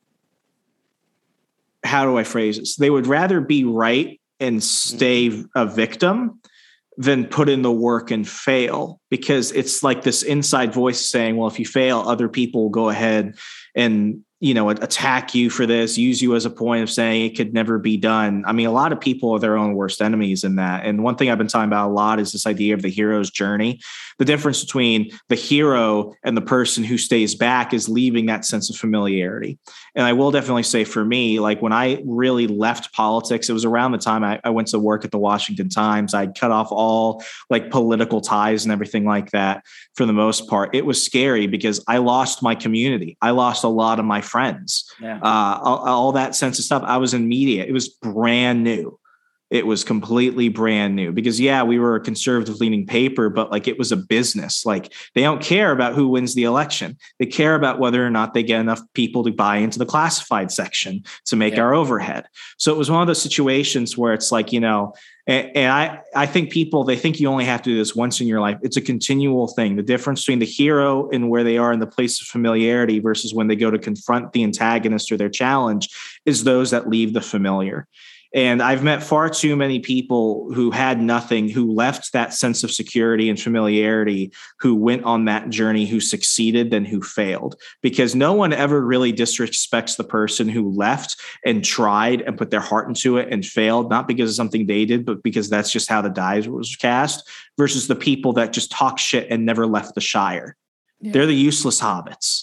how do I phrase this? They would rather be right and stay a victim than put in the work and fail, because it's like this inside voice saying, well, if you fail, other people will go ahead and, you know, attack you for this, use you as a point of saying it could never be done. I mean, a lot of people are their own worst enemies in that. And one thing I've been talking about a lot is this idea of the hero's journey. The difference between the hero and the person who stays back is leaving that sense of familiarity. And I will definitely say for me, like when I really left politics, it was around the time I, I went to work at the Washington Times. I'd cut off all like political ties and everything like that for the most part. It was scary because I lost my community. I lost a lot of my friends,
yeah.
uh, all, all that sense of stuff. I was in media. It was brand new. It was completely brand new because, yeah, we were a conservative leaning paper, but like it was a business. Like they don't care about who wins the election. They care about whether or not they get enough people to buy into the classified section to make yeah. our overhead. So it was one of those situations where it's like, you know, and, and I, I think people, they think you only have to do this once in your life. It's a continual thing. The difference between the hero and where they are in the place of familiarity versus when they go to confront the antagonist or their challenge is those that leave the familiar. And I've met far too many people who had nothing, who left that sense of security and familiarity, who went on that journey, who succeeded, then who failed. Because no one ever really disrespects the person who left and tried and put their heart into it and failed, not because of something they did, but because that's just how the die was cast, versus the people that just talk shit and never left the Shire. Yeah. They're the useless hobbits.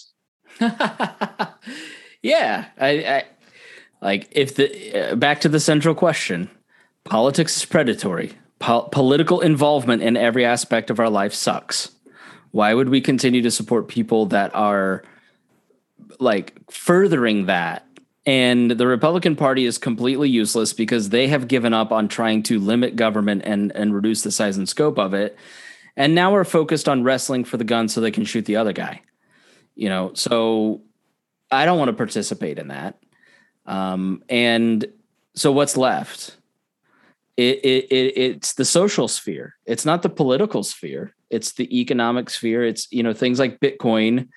yeah, I... I... Like if the uh, back to the central question, politics is predatory. Po- political involvement in every aspect of our life sucks. Why would we continue to support people that are like furthering that? And the Republican Party is completely useless because they have given up on trying to limit government and, and reduce the size and scope of it. And now we're focused on wrestling for the gun so they can shoot the other guy. You know, so I don't want to participate in that. Um, and so what's left? It, it, it, it's the social sphere. It's not the political sphere. It's the economic sphere. It's, you know, things like Bitcoin.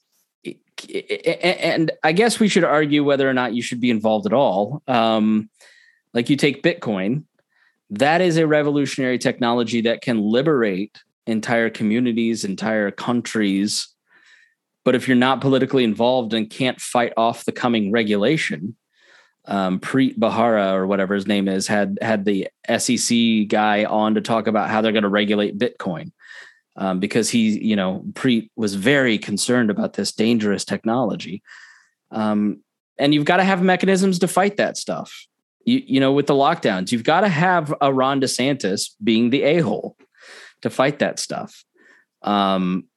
And I guess we should argue whether or not you should be involved at all. Um, like you take Bitcoin, that is a revolutionary technology that can liberate entire communities, entire countries. But if you're not politically involved and can't fight off the coming regulation, Um, Preet Bharara or whatever his name is had had the S E C guy on to talk about how they're going to regulate Bitcoin um, because he, you know, Preet was very concerned about this dangerous technology. Um, and you've got to have mechanisms to fight that stuff. You, you know, with the lockdowns, you've got to have a Ron DeSantis being the a-hole to fight that stuff. Um,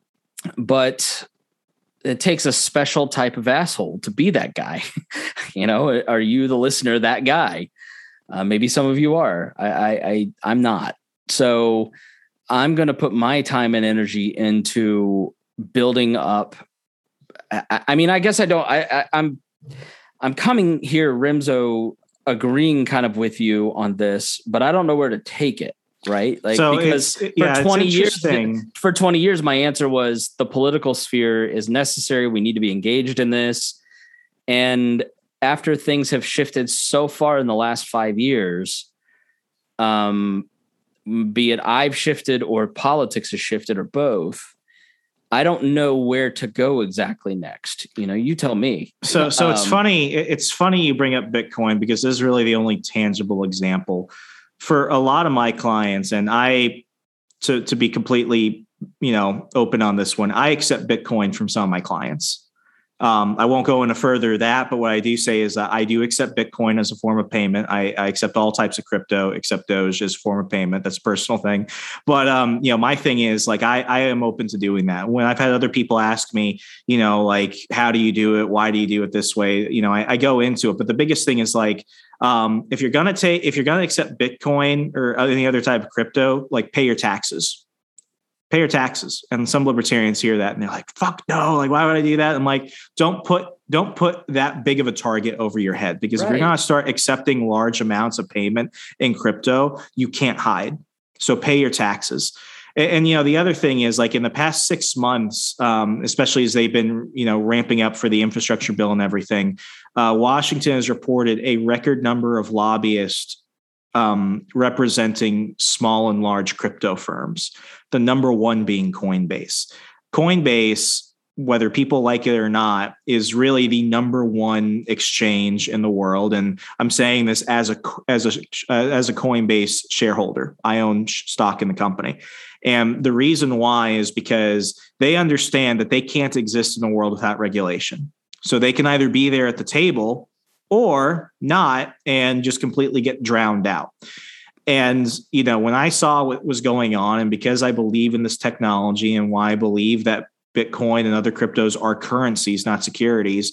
but it takes a special type of asshole to be that guy. You know, are you the listener, that guy? Uh, maybe some of you are. I, I, I I'm not. So I'm going to put my time and energy into building up. I, I mean, I guess I don't, I, I I'm, I'm coming here, Remzo, agreeing kind of with you on this, but I don't know where to take it. Right. Like, so because for yeah, twenty years, for twenty years, my answer was the political sphere is necessary. We need to be engaged in this. And after things have shifted so far in the last five years, um, be it I've shifted or politics has shifted or both, I don't know where to go exactly next. You know, you tell me.
So, so
um,
it's funny. It's funny you bring up Bitcoin because this is really the only tangible example for a lot of my clients. And I, to, to be completely, you know, open on this one, I accept Bitcoin from some of my clients. Um, I won't go into further that, but what I do say is that I do accept Bitcoin as a form of payment. I, I accept all types of crypto, except Doge as a form of payment. That's a personal thing. But, um, you know, my thing is like, I, I am open to doing that. When I've had other people ask me, you know, like, how do you do it? Why do you do it this way? You know, I, I go into it, but the biggest thing is like, um, if you're going to take, if you're going to accept Bitcoin or any other type of crypto, like pay your taxes. Pay your taxes. And some libertarians hear that and they're like, fuck no, like, why would I do that? I'm like, don't put, don't put that big of a target over your head, because right. if you're going to start accepting large amounts of payment in crypto, you can't hide. So pay your taxes. And, and, you know, the other thing is like in the past six months, um, especially as they've been, you know, ramping up for the infrastructure bill and everything, uh, Washington has reported a record number of lobbyists Um, representing small and large crypto firms, the number one being Coinbase. Coinbase, whether people like it or not, is really the number one exchange in the world. And I'm saying this as a as a uh, as a Coinbase shareholder. I own stock in the company. And the reason why is because they understand that they can't exist in a world without regulation. So they can either be there at the table or not and just completely get drowned out. And, you know, when I saw what was going on, and because I believe in this technology and why I believe that Bitcoin and other cryptos are currencies, not securities,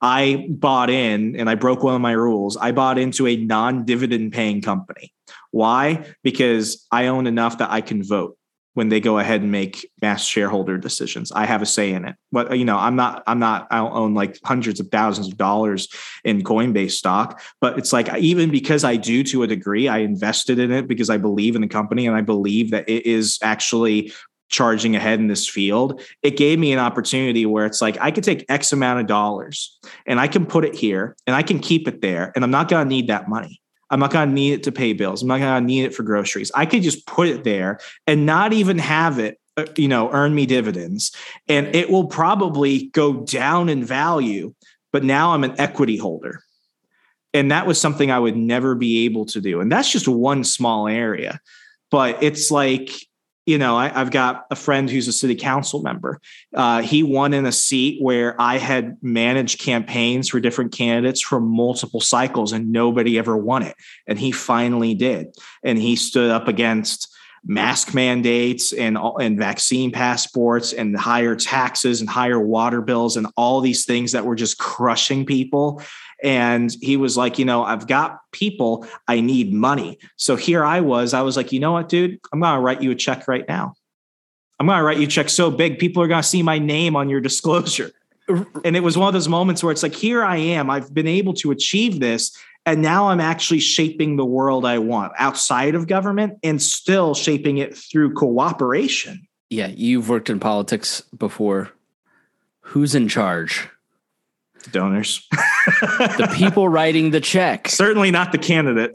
I bought in, and I broke one of my rules. I bought into a non-dividend paying company. Why? Because I own enough that I can vote when they go ahead and make mass shareholder decisions. I have a say in it. But, you know, I'm not, I'm not, I don't own like hundreds of thousands of dollars in Coinbase stock, but it's like, even because I do to a degree, I invested in it because I believe in the company and I believe that it is actually charging ahead in this field. It gave me an opportunity where it's like, I could take X amount of dollars and I can put it here and I can keep it there. And I'm not going to need that money. I'm not going to need it to pay bills. I'm not going to need it for groceries. I could just put it there and not even have it, you know, earn me dividends. And it will probably go down in value, but now I'm an equity holder. And that was something I would never be able to do. And that's just one small area. But it's like, you know, I, I've got a friend who's a city council member. Uh, he won in a seat where I had managed campaigns for different candidates for multiple cycles and nobody ever won it. And he finally did. And he stood up against mask mandates and, and vaccine passports and higher taxes and higher water bills and all these things that were just crushing people. And he was like, you know, I've got people, I need money. So here I was, I was like, you know what, dude, I'm going to write you a check right now. I'm going to write you a check so big, people are going to see my name on your disclosure. And it was one of those moments where it's like, here I am, I've been able to achieve this. And now I'm actually shaping the world I want outside of government and still shaping it through cooperation.
Yeah. You've worked in politics before. Who's in charge?
Donors.
The people writing the check.
Certainly not the candidate.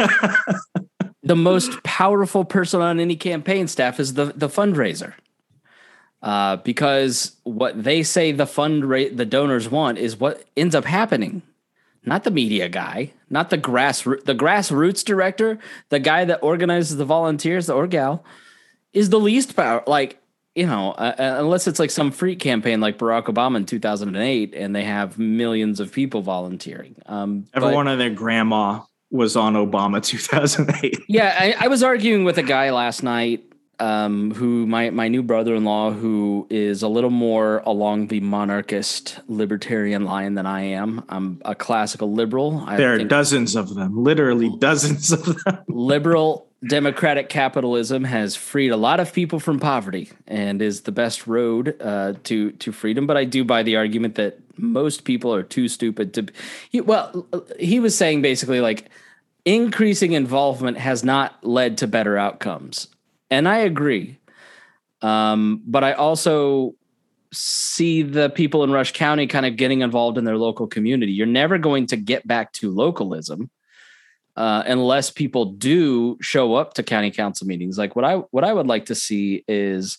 The most powerful person on any campaign staff is the, the fundraiser. Uh, because what they say the fundra- the donors want is what ends up happening. Not the media guy, not the grass the grassroots director, the guy that organizes the volunteers, the or gal, is the least power. Like, you know, uh, unless it's like some freak campaign like Barack Obama in two thousand eight and they have millions of people volunteering. Um,
Everyone
but,
and their grandma was on Obama two thousand eight.
Yeah, I, I was arguing with a guy last night um, who my, my new brother-in-law, who is a little more along the monarchist libertarian line than I am. I'm a classical liberal. I
there are dozens of them, literally dozens of them.
Liberal democratic capitalism has freed a lot of people from poverty and is the best road uh, to to freedom. But I do buy the argument that most people are too stupid to. He, well, he was saying basically like increasing involvement has not led to better outcomes, and I agree. Um, but I also see the people in Rush County kind of getting involved in their local community. You're never going to get back to localism Uh, unless people do show up to county council meetings. Like what I what I would like to see is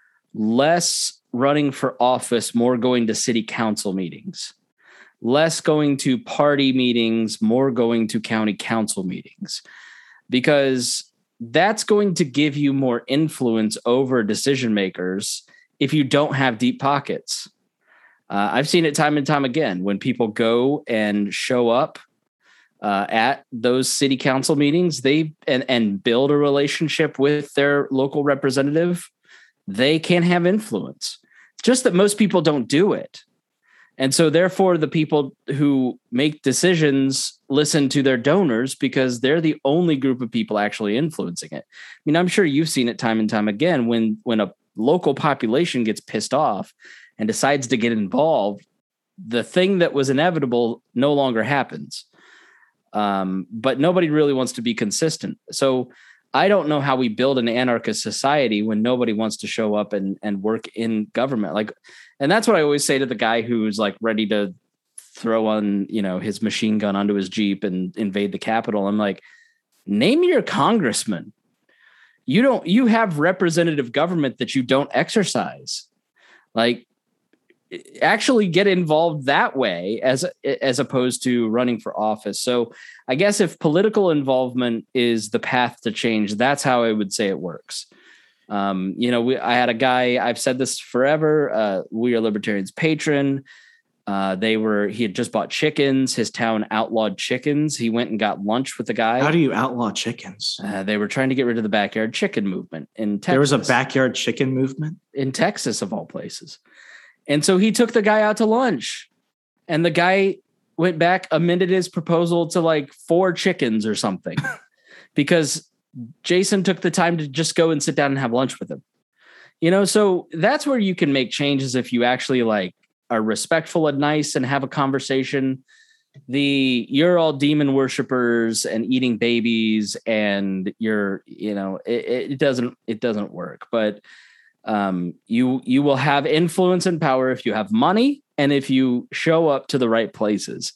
less running for office, more going to city council meetings, less going to party meetings, more going to county council meetings, because that's going to give you more influence over decision makers if you don't have deep pockets. Uh, I've seen it time and time again when people go and show up Uh, at those city council meetings, they and, and build a relationship with their local representative, they can have influence. It's just that most people don't do it. And so therefore the people who make decisions listen to their donors because they're the only group of people actually influencing it. I mean, I'm sure you've seen it time and time again when, when a local population gets pissed off and decides to get involved, the thing that was inevitable no longer happens. Um, but nobody really wants to be consistent. So I don't know how we build an anarchist society when nobody wants to show up and, and work in government. Like, and that's what I always say to the guy who's like ready to throw on, you know, his machine gun onto his Jeep and invade the Capitol. I'm like, name your congressman. You don't, you have representative government that you don't exercise. Like, actually get involved that way as as opposed to running for office. So I guess if political involvement is the path to change, that's how I would say it works. Um, you know, we, I had a guy, I've said this forever, uh, We Are Libertarians patron. Uh, they were, he had just bought chickens. His town outlawed chickens. He went and got lunch with the guy.
How do you outlaw chickens?
Uh, they were trying to get rid of the backyard chicken movement in Texas.
There was a backyard chicken movement?
In Texas, of all places. And so he took the guy out to lunch And the guy went back, amended his proposal to like four chickens or something because Jason took the time to just go and sit down and have lunch with him. You know, so that's where you can make changes if you actually like are respectful and nice and have a conversation. The you're all demon worshipers and eating babies and you're, you know, it, it doesn't it doesn't work. But um, you you will have influence and power if you have money and if you show up to the right places.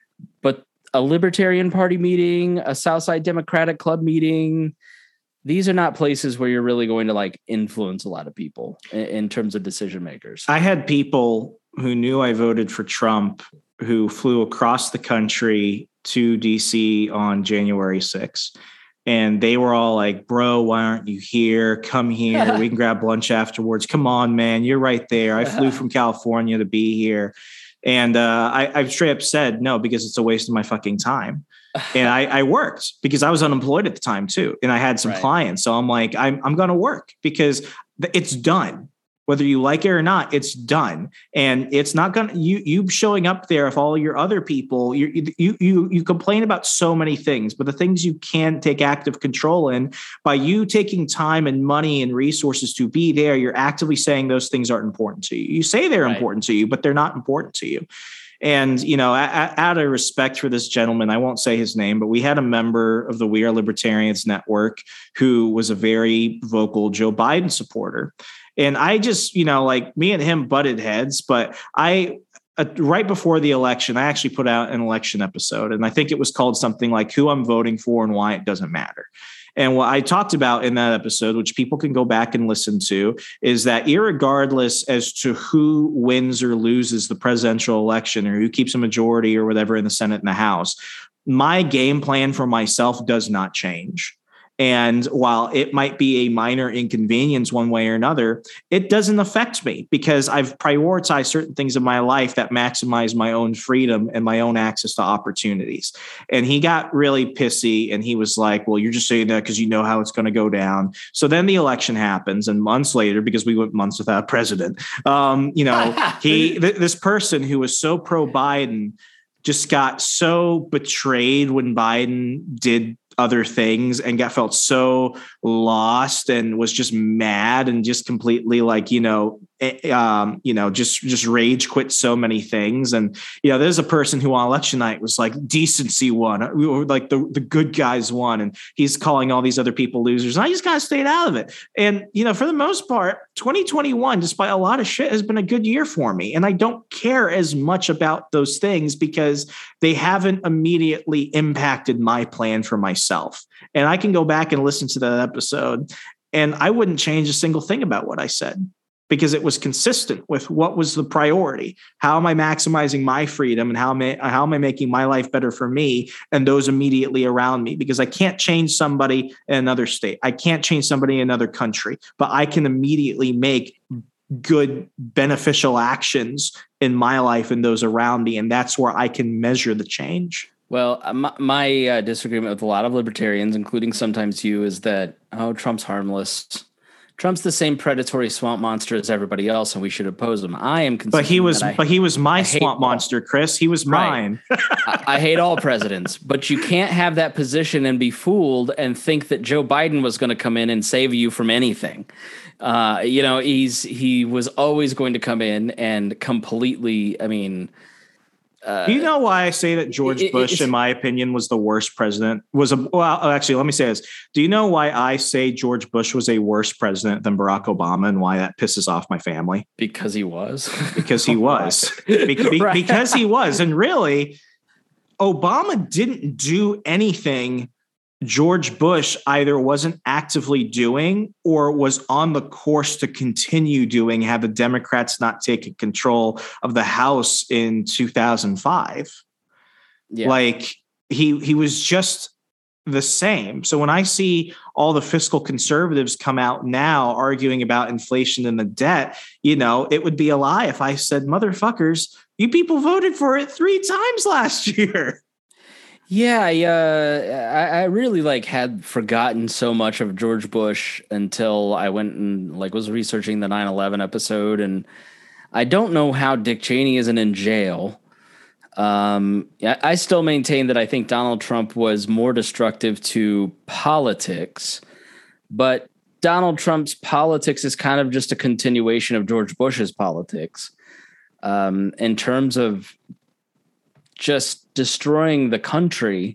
But a Libertarian Party meeting, a Southside Democratic Club meeting, these are not places where you're really going to like influence a lot of people in, in terms of decision makers.
I had people who knew I voted for Trump who flew across the country to D C on January sixth. And they were all like, bro, why aren't you here? Come here. We can grab lunch afterwards. Come on, man. You're right there. I flew from California to be here. And uh, I, I've straight up said no, because it's a waste of my fucking time. And I, I worked because I was unemployed at the time too. And I had some right. clients. So I'm like, I'm, I'm going to work because it's done. Whether you like it or not, it's done. And it's not going to, you, you showing up there if all your other people, you, you, you, you complain about so many things, but the things you can take active control in by you taking time and money and resources to be there, you're actively saying those things aren't important to you. You say they're right. important to you, but they're not important to you. And, you know, out of respect for this gentleman, I won't say his name, but we had a member of the We Are Libertarians Network who was a very vocal Joe Biden supporter. And I just, you know, like me and him butted heads, but I, uh, right before the election, I actually put out an election episode, and I think it was called something like Who I'm Voting For and Why It Doesn't Matter. And what I talked about in that episode, which people can go back and listen to, is that irregardless as to who wins or loses the presidential election or who keeps a majority or whatever in the Senate and the House, my game plan for myself does not change. And while it might be a minor inconvenience one way or another, it doesn't affect me because I've prioritized certain things in my life that maximize my own freedom and my own access to opportunities. And he got really pissy and he was like, well, you're just saying that because you know how it's going to go down. So then the election happens, and months later, because we went months without a president, um, you know, he th- this person who was so pro-Biden just got so betrayed when Biden did other things and got felt so lost and was just mad and just completely like, you know, um, you know, just, just rage quit so many things. And, you know, there's a person who on election night was like decency won, we were like the, the good guys won, and he's calling all these other people losers. And I just kind of stayed out of it. And, you know, for the most part, twenty twenty-one, despite a lot of shit, has been a good year for me. And I don't care as much about those things because they haven't immediately impacted my plan for myself. And I can go back and listen to that episode, and I wouldn't change a single thing about what I said because it was consistent with what was the priority. How am I maximizing my freedom, and how am I, how am I making my life better for me and those immediately around me? Because I can't change somebody in another state. I can't change somebody in another country, but I can immediately make good, beneficial actions in my life and those around me. And that's where I can measure the change.
Well, my, my uh, disagreement with a lot of libertarians, including sometimes you, is that, oh, Trump's harmless. Trump's the same predatory swamp monster as everybody else, and we should oppose him. I am
But he was, I, but he was my swamp monster, Chris. He was mine.
Right. I, I hate all presidents, but you can't have that position and be fooled and think that Joe Biden was going to come in and save you from anything. Uh, you know, he's he was always going to come in and completely. I mean.
Uh, Do you know why I say that George it, Bush, in my opinion, was the worst president? Was a well, actually, let me say this. Do you know why I say George Bush was a worse president than Barack Obama, and why that pisses off my family?
Because he was.
Because he was. be, be, right. Because he was. And really, Obama didn't do anything George Bush either wasn't actively doing or was on the course to continue doing had the Democrats not taken control of the House in two thousand five. Yeah. Like he he was just the same. So when I see all the fiscal conservatives come out now arguing about inflation and the debt, you know, it would be a lie if I said, motherfuckers, you people voted for it three times last year.
Yeah, I, uh, I, I really like had forgotten so much of George Bush until I went and like was researching the nine eleven episode, and I don't know how Dick Cheney isn't in jail. Um, yeah, I still maintain that I think Donald Trump was more destructive to politics, but Donald Trump's politics is kind of just a continuation of George Bush's politics, um, in terms of just destroying the country.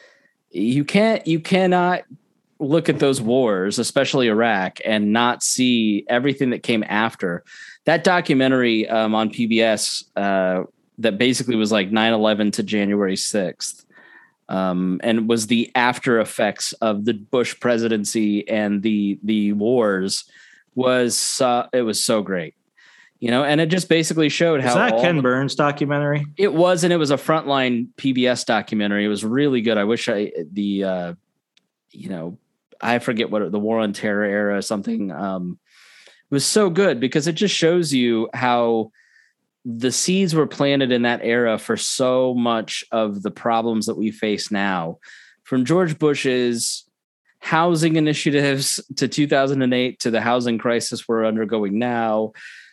You can't, you cannot look at those wars, especially Iraq, and not see everything that came after. That documentary um, on P B S uh, that basically was like nine eleven to January sixth, um, and was the after effects of the Bush presidency and the the wars, was uh, it was so great. You know, and it just basically showed how.
Is that Ken
the,
Burns documentary?
It was, and it was a Frontline P B S documentary. It was really good. I wish I the, uh, you know, I forget what the War on Terror era or something. Um, it was so good because it just shows you how the seeds were planted in that era for so much of the problems that we face now, from George Bush's housing initiatives to two thousand eight to the housing crisis we're undergoing now,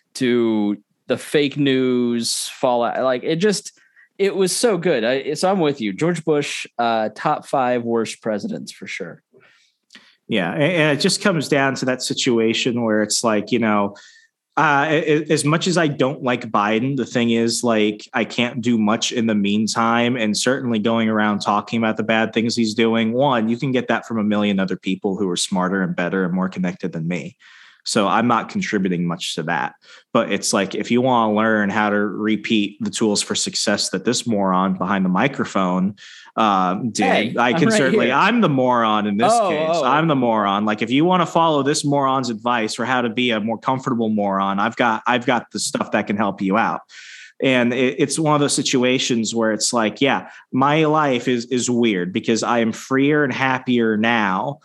to the fake news fallout. Like it just, it was so good. I, so I'm with you. George Bush, uh, top five worst presidents for sure.
Yeah. And it just comes down to that situation where it's like, you know, uh, as much as I don't like Biden, the thing is, like, I can't do much in the meantime. And certainly going around talking about the bad things he's doing, one, you can get that from a million other people who are smarter and better and more connected than me. So I'm not contributing much to that. But it's like, if you want to learn how to repeat the tools for success that this moron behind the microphone uh, did,
hey,
I can
right
certainly,
here.
I'm the moron in this
oh,
case.
Oh.
I'm the moron. Like, if you want to follow this moron's advice for how to be a more comfortable moron, I've got, I've got the stuff that can help you out. And it, it's one of those situations where it's like, yeah, my life is, is weird because I am freer and happier now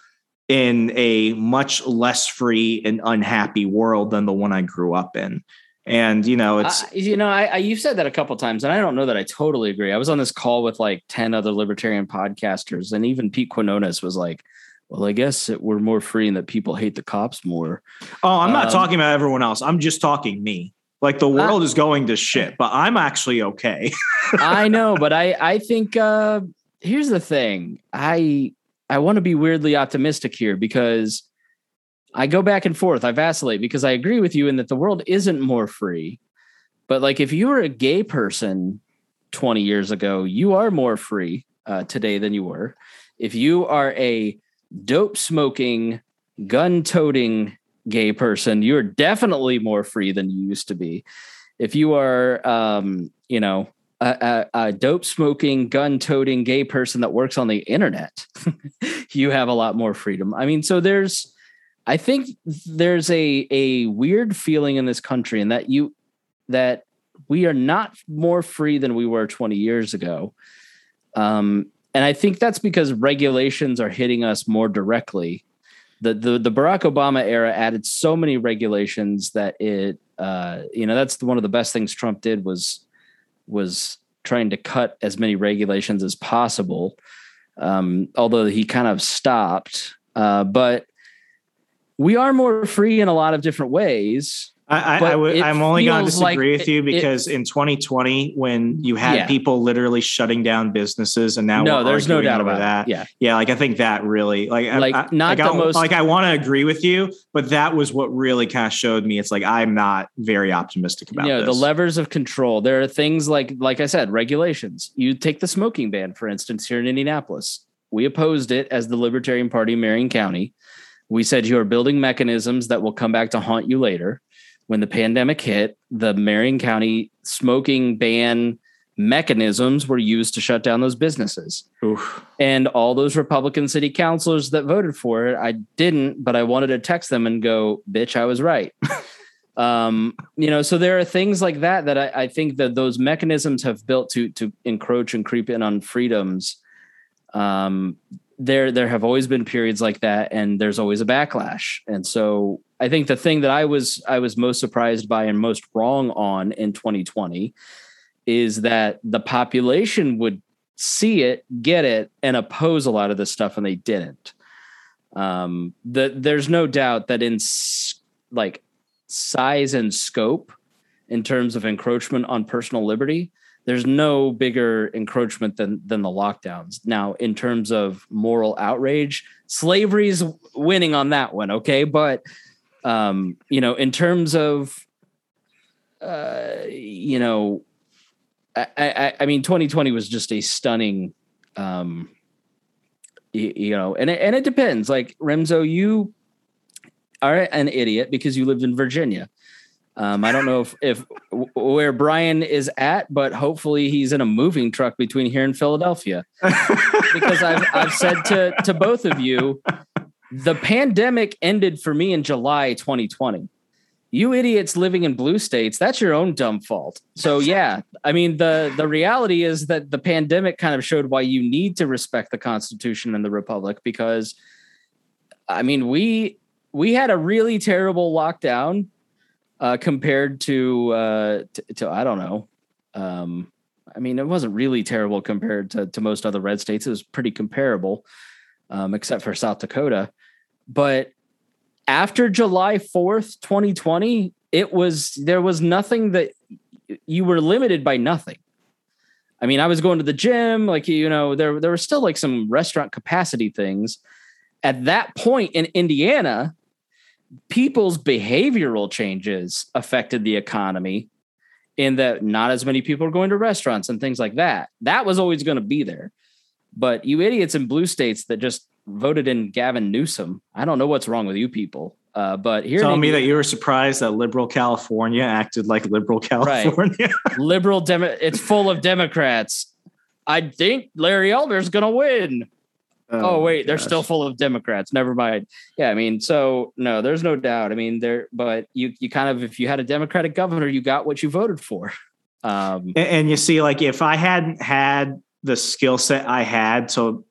in a much less free and unhappy world than the one I grew up in. And, you know, it's,
uh, you know, I, I, you've said that a couple of times, and I don't know that I totally agree. I was on this call with like ten other libertarian podcasters, and even Pete Quinones was like, well, I guess it, we're more free and that people hate the cops more.
Oh, I'm not
um,
talking about everyone else. I'm just talking me. Like, the world uh, is going to shit, but I'm actually okay.
I know, but I, I think uh, here's the thing. I, I want to be weirdly optimistic here because I go back and forth. I vacillate because I agree with you in that the world isn't more free. But like, if you were a gay person twenty years ago, you are more free uh, today than you were. If you are a dope smoking, gun toting gay person, you're definitely more free than you used to be. If you are, um, you know, A, a, a dope smoking, gun toting gay person that works on the internet, you have a lot more freedom. I mean, so there's, I think there's a, a weird feeling in this country, and that you, that we are not more free than we were twenty years ago. Um, and I think that's because regulations are hitting us more directly. The, the, the Barack Obama era added so many regulations that it, uh, you know, that's the, one of the best things Trump did was, was trying to cut as many regulations as possible. Um, although he kind of stopped, uh, but we are more free in a lot of different ways.
I, I, I would, I'm only going to disagree like with you because it, in twenty twenty, when you had yeah. people literally shutting down businesses, and now
no,
we're
there's no doubt about
that.
It. Yeah,
yeah, like I think that really, like,
like
I,
not
like
the
I,
most,
like I want to agree with you, but that was what really kind of showed me. It's like I'm not very optimistic about.
You know,
this.
the levers of control. There are things like, like I said, regulations. You take the smoking ban, for instance, here in Indianapolis. We opposed it as the Libertarian Party in Marion County. We said you are building mechanisms that will come back to haunt you later. When the pandemic hit, the Marion County smoking ban mechanisms were used to shut down those businesses.
Oof.
And all those Republican city councilors that voted for it, I didn't, but I wanted to text them and go, bitch, I was right. um, you know, so there are things like that, that I, I think that those mechanisms have built to, to encroach and creep in on freedoms. Um, there, there have always been periods like that, and there's always a backlash. And so I think the thing that I was, I was most surprised by and most wrong on in twenty twenty is that the population would see it, get it, and oppose a lot of this stuff, and they didn't. Um, the, there's no doubt that in s- like size and scope, in terms of encroachment on personal liberty, there's no bigger encroachment than than the lockdowns. Now, in terms of moral outrage, slavery's winning on that one, okay? But um, you know, in terms of uh, you know, I, I, I mean, twenty twenty was just a stunning, um, you, you know, and it, and it depends. Like Remzo, you are an idiot because you lived in Virginia. Um, I don't know if, if where Brian is at, but hopefully he's in a moving truck between here and Philadelphia. Because I've I've said to to both of you, the pandemic ended for me in July twenty twenty. You idiots living in blue states, that's your own dumb fault. So yeah, I mean the the reality is that the pandemic kind of showed why you need to respect the Constitution and the Republic, because I mean we we had a really terrible lockdown. Uh, compared to, uh, to, to, I don't know. Um, I mean, it wasn't really terrible compared to, to most other red states. It was pretty comparable, um, except for South Dakota. But after July fourth, twenty twenty, it was, there was nothing that you were limited by nothing. I mean, I was going to the gym, like, you know, there, there were still like some restaurant capacity things. At that point in Indiana, people's behavioral changes affected the economy in that not as many people are going to restaurants and things like that. That was always going to be there. But you idiots in blue states that just voted in Gavin Newsom, I don't know what's wrong with you people. Uh, but here,
tell me that you were surprised that liberal California acted like liberal California.
Right. Liberal Demo- it's full of Democrats. I think Larry Elder's going to win. Oh, oh wait, gosh. They're still full of Democrats. Never mind. Yeah, I mean, so no, there's no doubt. I mean, there, but you, you kind of, if you had a Democratic governor, you got what you voted for. Um,
and, and you see, like, if I hadn't had the skill set I had to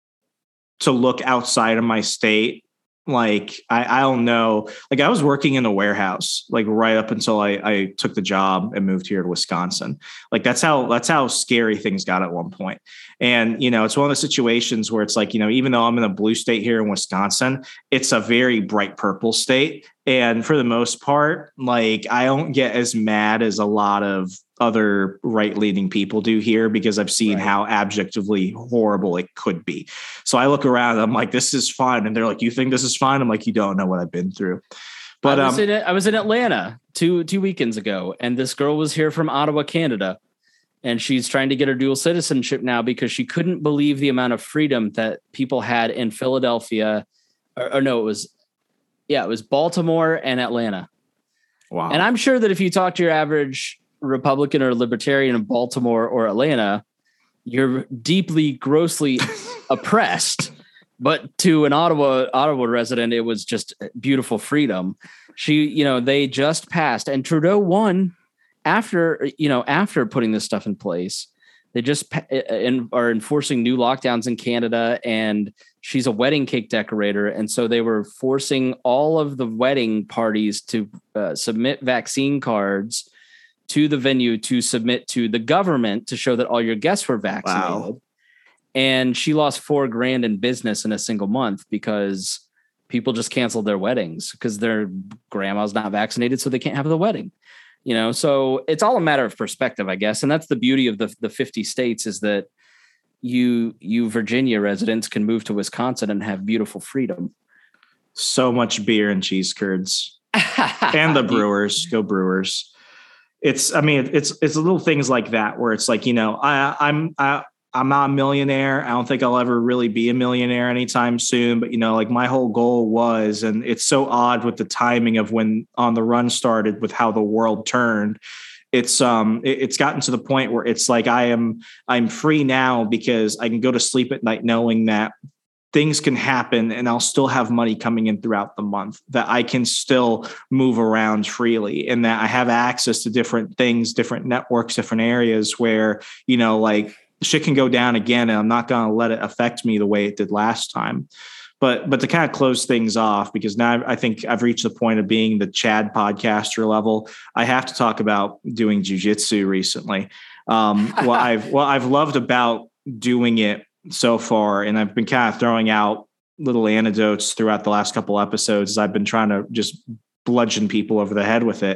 to look outside of my state, like I, I don't know, like I was working in the warehouse, like right up until I, I took the job and moved here to Wisconsin. Like that's how, that's how scary things got at one point. And, you know, it's one of the situations where it's like, you know, even though I'm in a blue state here in Wisconsin, it's a very bright purple state. And for the most part, like I don't get as mad as a lot of other right-leaning people do here because I've seen right. how abjectly horrible it could be. So I look around and I'm like, this is fine. And they're like, you think this is fine? I'm like, you don't know what I've been through. But
I was,
um,
in, I was in Atlanta two, two weekends ago, and this girl was here from Ottawa, Canada. And she's trying to get her dual citizenship now because she couldn't believe the amount of freedom that people had in Philadelphia. Or, or no, it was, yeah, it was Baltimore and Atlanta.
Wow.
And I'm sure that if you talk to your average Republican or Libertarian in Baltimore or Atlanta, you're deeply, grossly oppressed. But to an Ottawa, Ottawa resident, it was just beautiful freedom. She, you know, they just passed, and Trudeau won after, you know, after putting this stuff in place. They just in, are enforcing new lockdowns in Canada, and she's a wedding cake decorator. And so they were forcing all of the wedding parties to uh, submit vaccine cards to the venue to submit to the government to show that all your guests were vaccinated. Wow. And she lost four grand in business in a single month because people just canceled their weddings because their grandma's not vaccinated, so they can't have the wedding. You know, so it's all a matter of perspective, I guess. And that's the beauty of the, the fifty states is that you, you Virginia residents can move to Wisconsin and have beautiful freedom.
So much beer and cheese curds and the Brewers. Go Brewers. It's, I mean, it's, it's little things like that where it's like, you know, I, I'm, I, I'm not a millionaire. I don't think I'll ever really be a millionaire anytime soon. But, you know, like my whole goal was, and it's so odd with the timing of when On the Run started with how the world turned. It's um, it, it's gotten to the point where it's like I am I'm free now because I can go to sleep at night knowing that things can happen and I'll still have money coming in throughout the month, that I can still move around freely, and that I have access to different things, different networks, different areas where, you know, like, shit can go down again, and I'm not going to let it affect me the way it did last time. But but to kind of close things off, because now I think I've reached the point of being the Chad podcaster level, I have to talk about doing jiu-jitsu recently. Um, what I've what I've loved about doing it so far, and I've been kind of throwing out little anecdotes throughout the last couple episodes, as I've been trying to just bludgeon people over the head with it,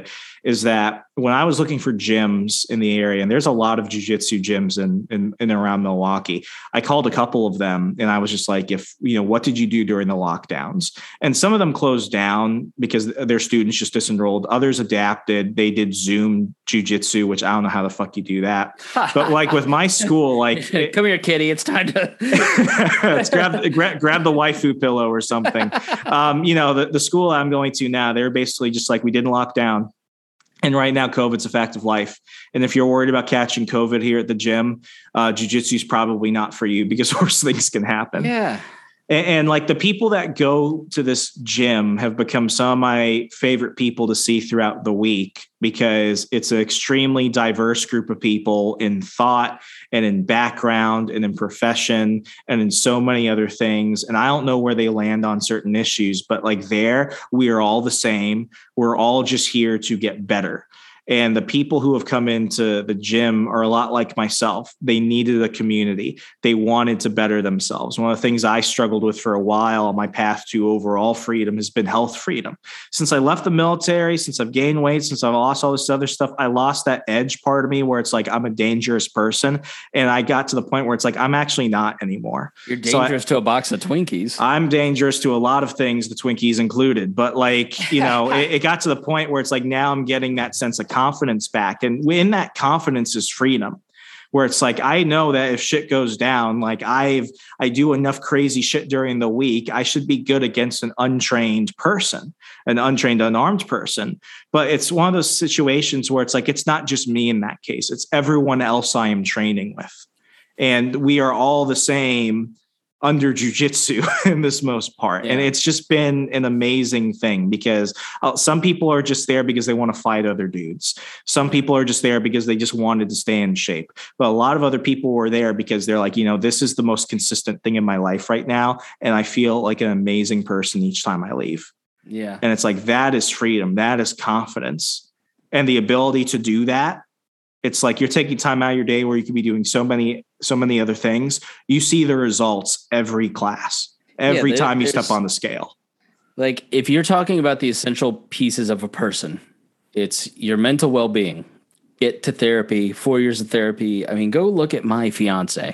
is that when I was looking for gyms in the area, and there's a lot of jiu-jitsu gyms in, in, in and around Milwaukee, I called a couple of them and I was just like, if, you know, what did you do during the lockdowns? And some of them closed down because their students just disenrolled. Others adapted. They did Zoom jiu-jitsu, which I don't know how the fuck you do that. But like with my school, like, it,
come here, kitty. It's time to
let's grab, grab, grab the waifu pillow or something. Um, you know, the, the school I'm going to now, they're basically just like, we didn't lock down. And right now, COVID's a fact of life. And if you're worried about catching COVID here at the gym, uh, jiu-jitsu is probably not for you because worse things can happen.
Yeah.
And, and like the people that go to this gym have become some of my favorite people to see throughout the week because it's an extremely diverse group of people in thought and in background and in profession and in so many other things. And I don't know where they land on certain issues, but like there, we are all the same. We're all just here to get better. And the people who have come into the gym are a lot like myself. They needed a community. They wanted to better themselves. One of the things I struggled with for a while on my path to overall freedom has been health freedom. Since I left the military, since I've gained weight, since I've lost all this other stuff, I lost that edge part of me where it's like, I'm a dangerous person. And I got to the point where it's like, I'm actually not anymore.
You're dangerous so I, to a box of Twinkies.
I'm dangerous to a lot of things, the Twinkies included. But like, you know, it, it got to the point where it's like, now I'm getting that sense of confidence back. And in that confidence is freedom, where it's like, I know that if shit goes down, like I've, I do enough crazy shit during the week, I should be good against an untrained person, an untrained, unarmed person. But it's one of those situations where it's like, it's not just me in that case. It's everyone else I am training with. And we are all the same under jiu-jitsu in this most part. Yeah. And it's just been an amazing thing because uh, some people are just there because they want to fight other dudes. Some people are just there because they just wanted to stay in shape. But a lot of other people were there because they're like, you know, this is the most consistent thing in my life right now. And I feel like an amazing person each time I leave.
Yeah.
And it's like, that is freedom. That is confidence. And the ability to do that. It's like you're taking time out of your day where you could be doing so many, so many other things. You see the results every class, every yeah, there, time you step on the scale.
Like if you're talking about the essential pieces of a person, it's your mental well-being, get to therapy, four years of therapy. I mean, go look at my fiance.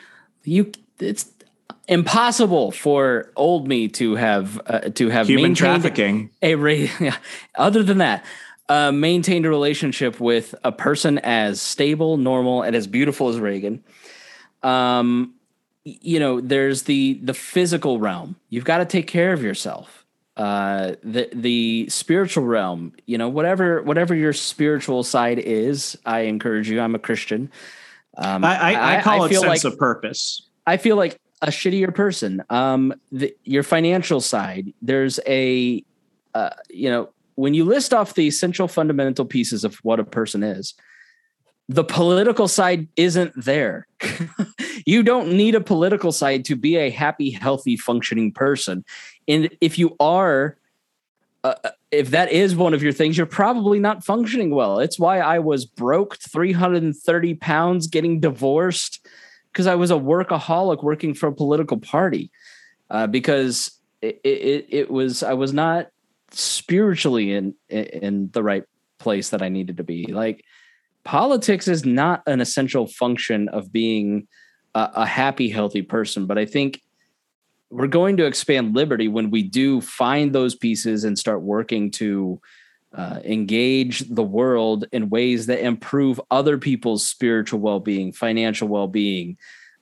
You, it's impossible for old me to have, uh, to have
human trafficking.
A rate. Yeah. Other than that, Uh, maintained a relationship with a person as stable, normal, and as beautiful as Reagan. Um, you know, there's the the physical realm. You've got to take care of yourself. Uh, the the spiritual realm. You know, whatever whatever your spiritual side is, I encourage you. I'm a Christian. Um,
I, I, I call I, I it sense
like,
of purpose.
I feel like a shittier person. Um, the, your financial side. There's a uh, you know. When you list off the essential fundamental pieces of what a person is, the political side isn't there. You don't need a political side to be a happy, healthy, functioning person. And if you are, uh, if that is one of your things, you're probably not functioning well. It's why I was broke three hundred thirty pounds getting divorced because I was a workaholic working for a political party uh, because it, it, it was, I was not spiritually in in the right place that I needed to be. Like politics is not an essential function of being a, a happy, healthy person. But I think we're going to expand liberty when we do find those pieces and start working to uh, engage the world in ways that improve other people's spiritual well-being, financial well-being,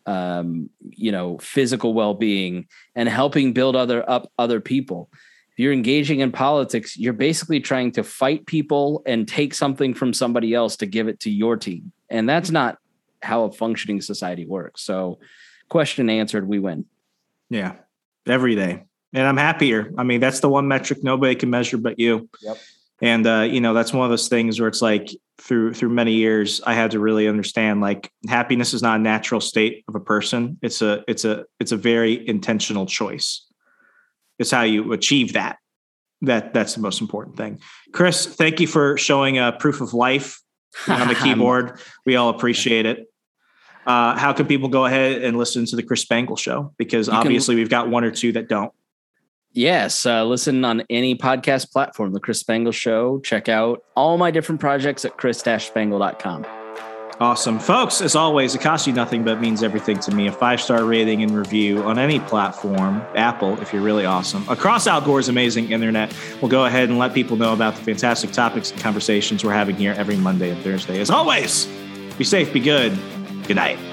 um, you know, physical well-being, and helping build other up other people. You're engaging in politics, you're basically trying to fight people and take something from somebody else to give it to your team. And that's not how a functioning society works. So question answered, we win.
Yeah, every day. And I'm happier. I mean, that's the one metric nobody can measure but you.
Yep.
And, uh, you know, that's one of those things where it's like through through many years, I had to really understand like happiness is not a natural state of a person. It's a it's a it's a very intentional choice. It's how you achieve that. That that's the most important thing. Chris, thank you for showing a proof of life on the keyboard. We all appreciate it. Uh, how can people go ahead and listen to the Chris Spangle Show? Because you obviously can, we've got one or two that don't.
Yes, uh, listen on any podcast platform, The Chris Spangle Show. Check out all my different projects at chris dash spangle dot com.
Awesome. Folks, as always, it costs you nothing but means everything to me. A five-star rating and review on any platform, Apple, if you're really awesome. Across Al Gore's amazing internet, we'll go ahead and let people know about the fantastic topics and conversations we're having here every Monday and Thursday. As always, be safe, be good. Good night.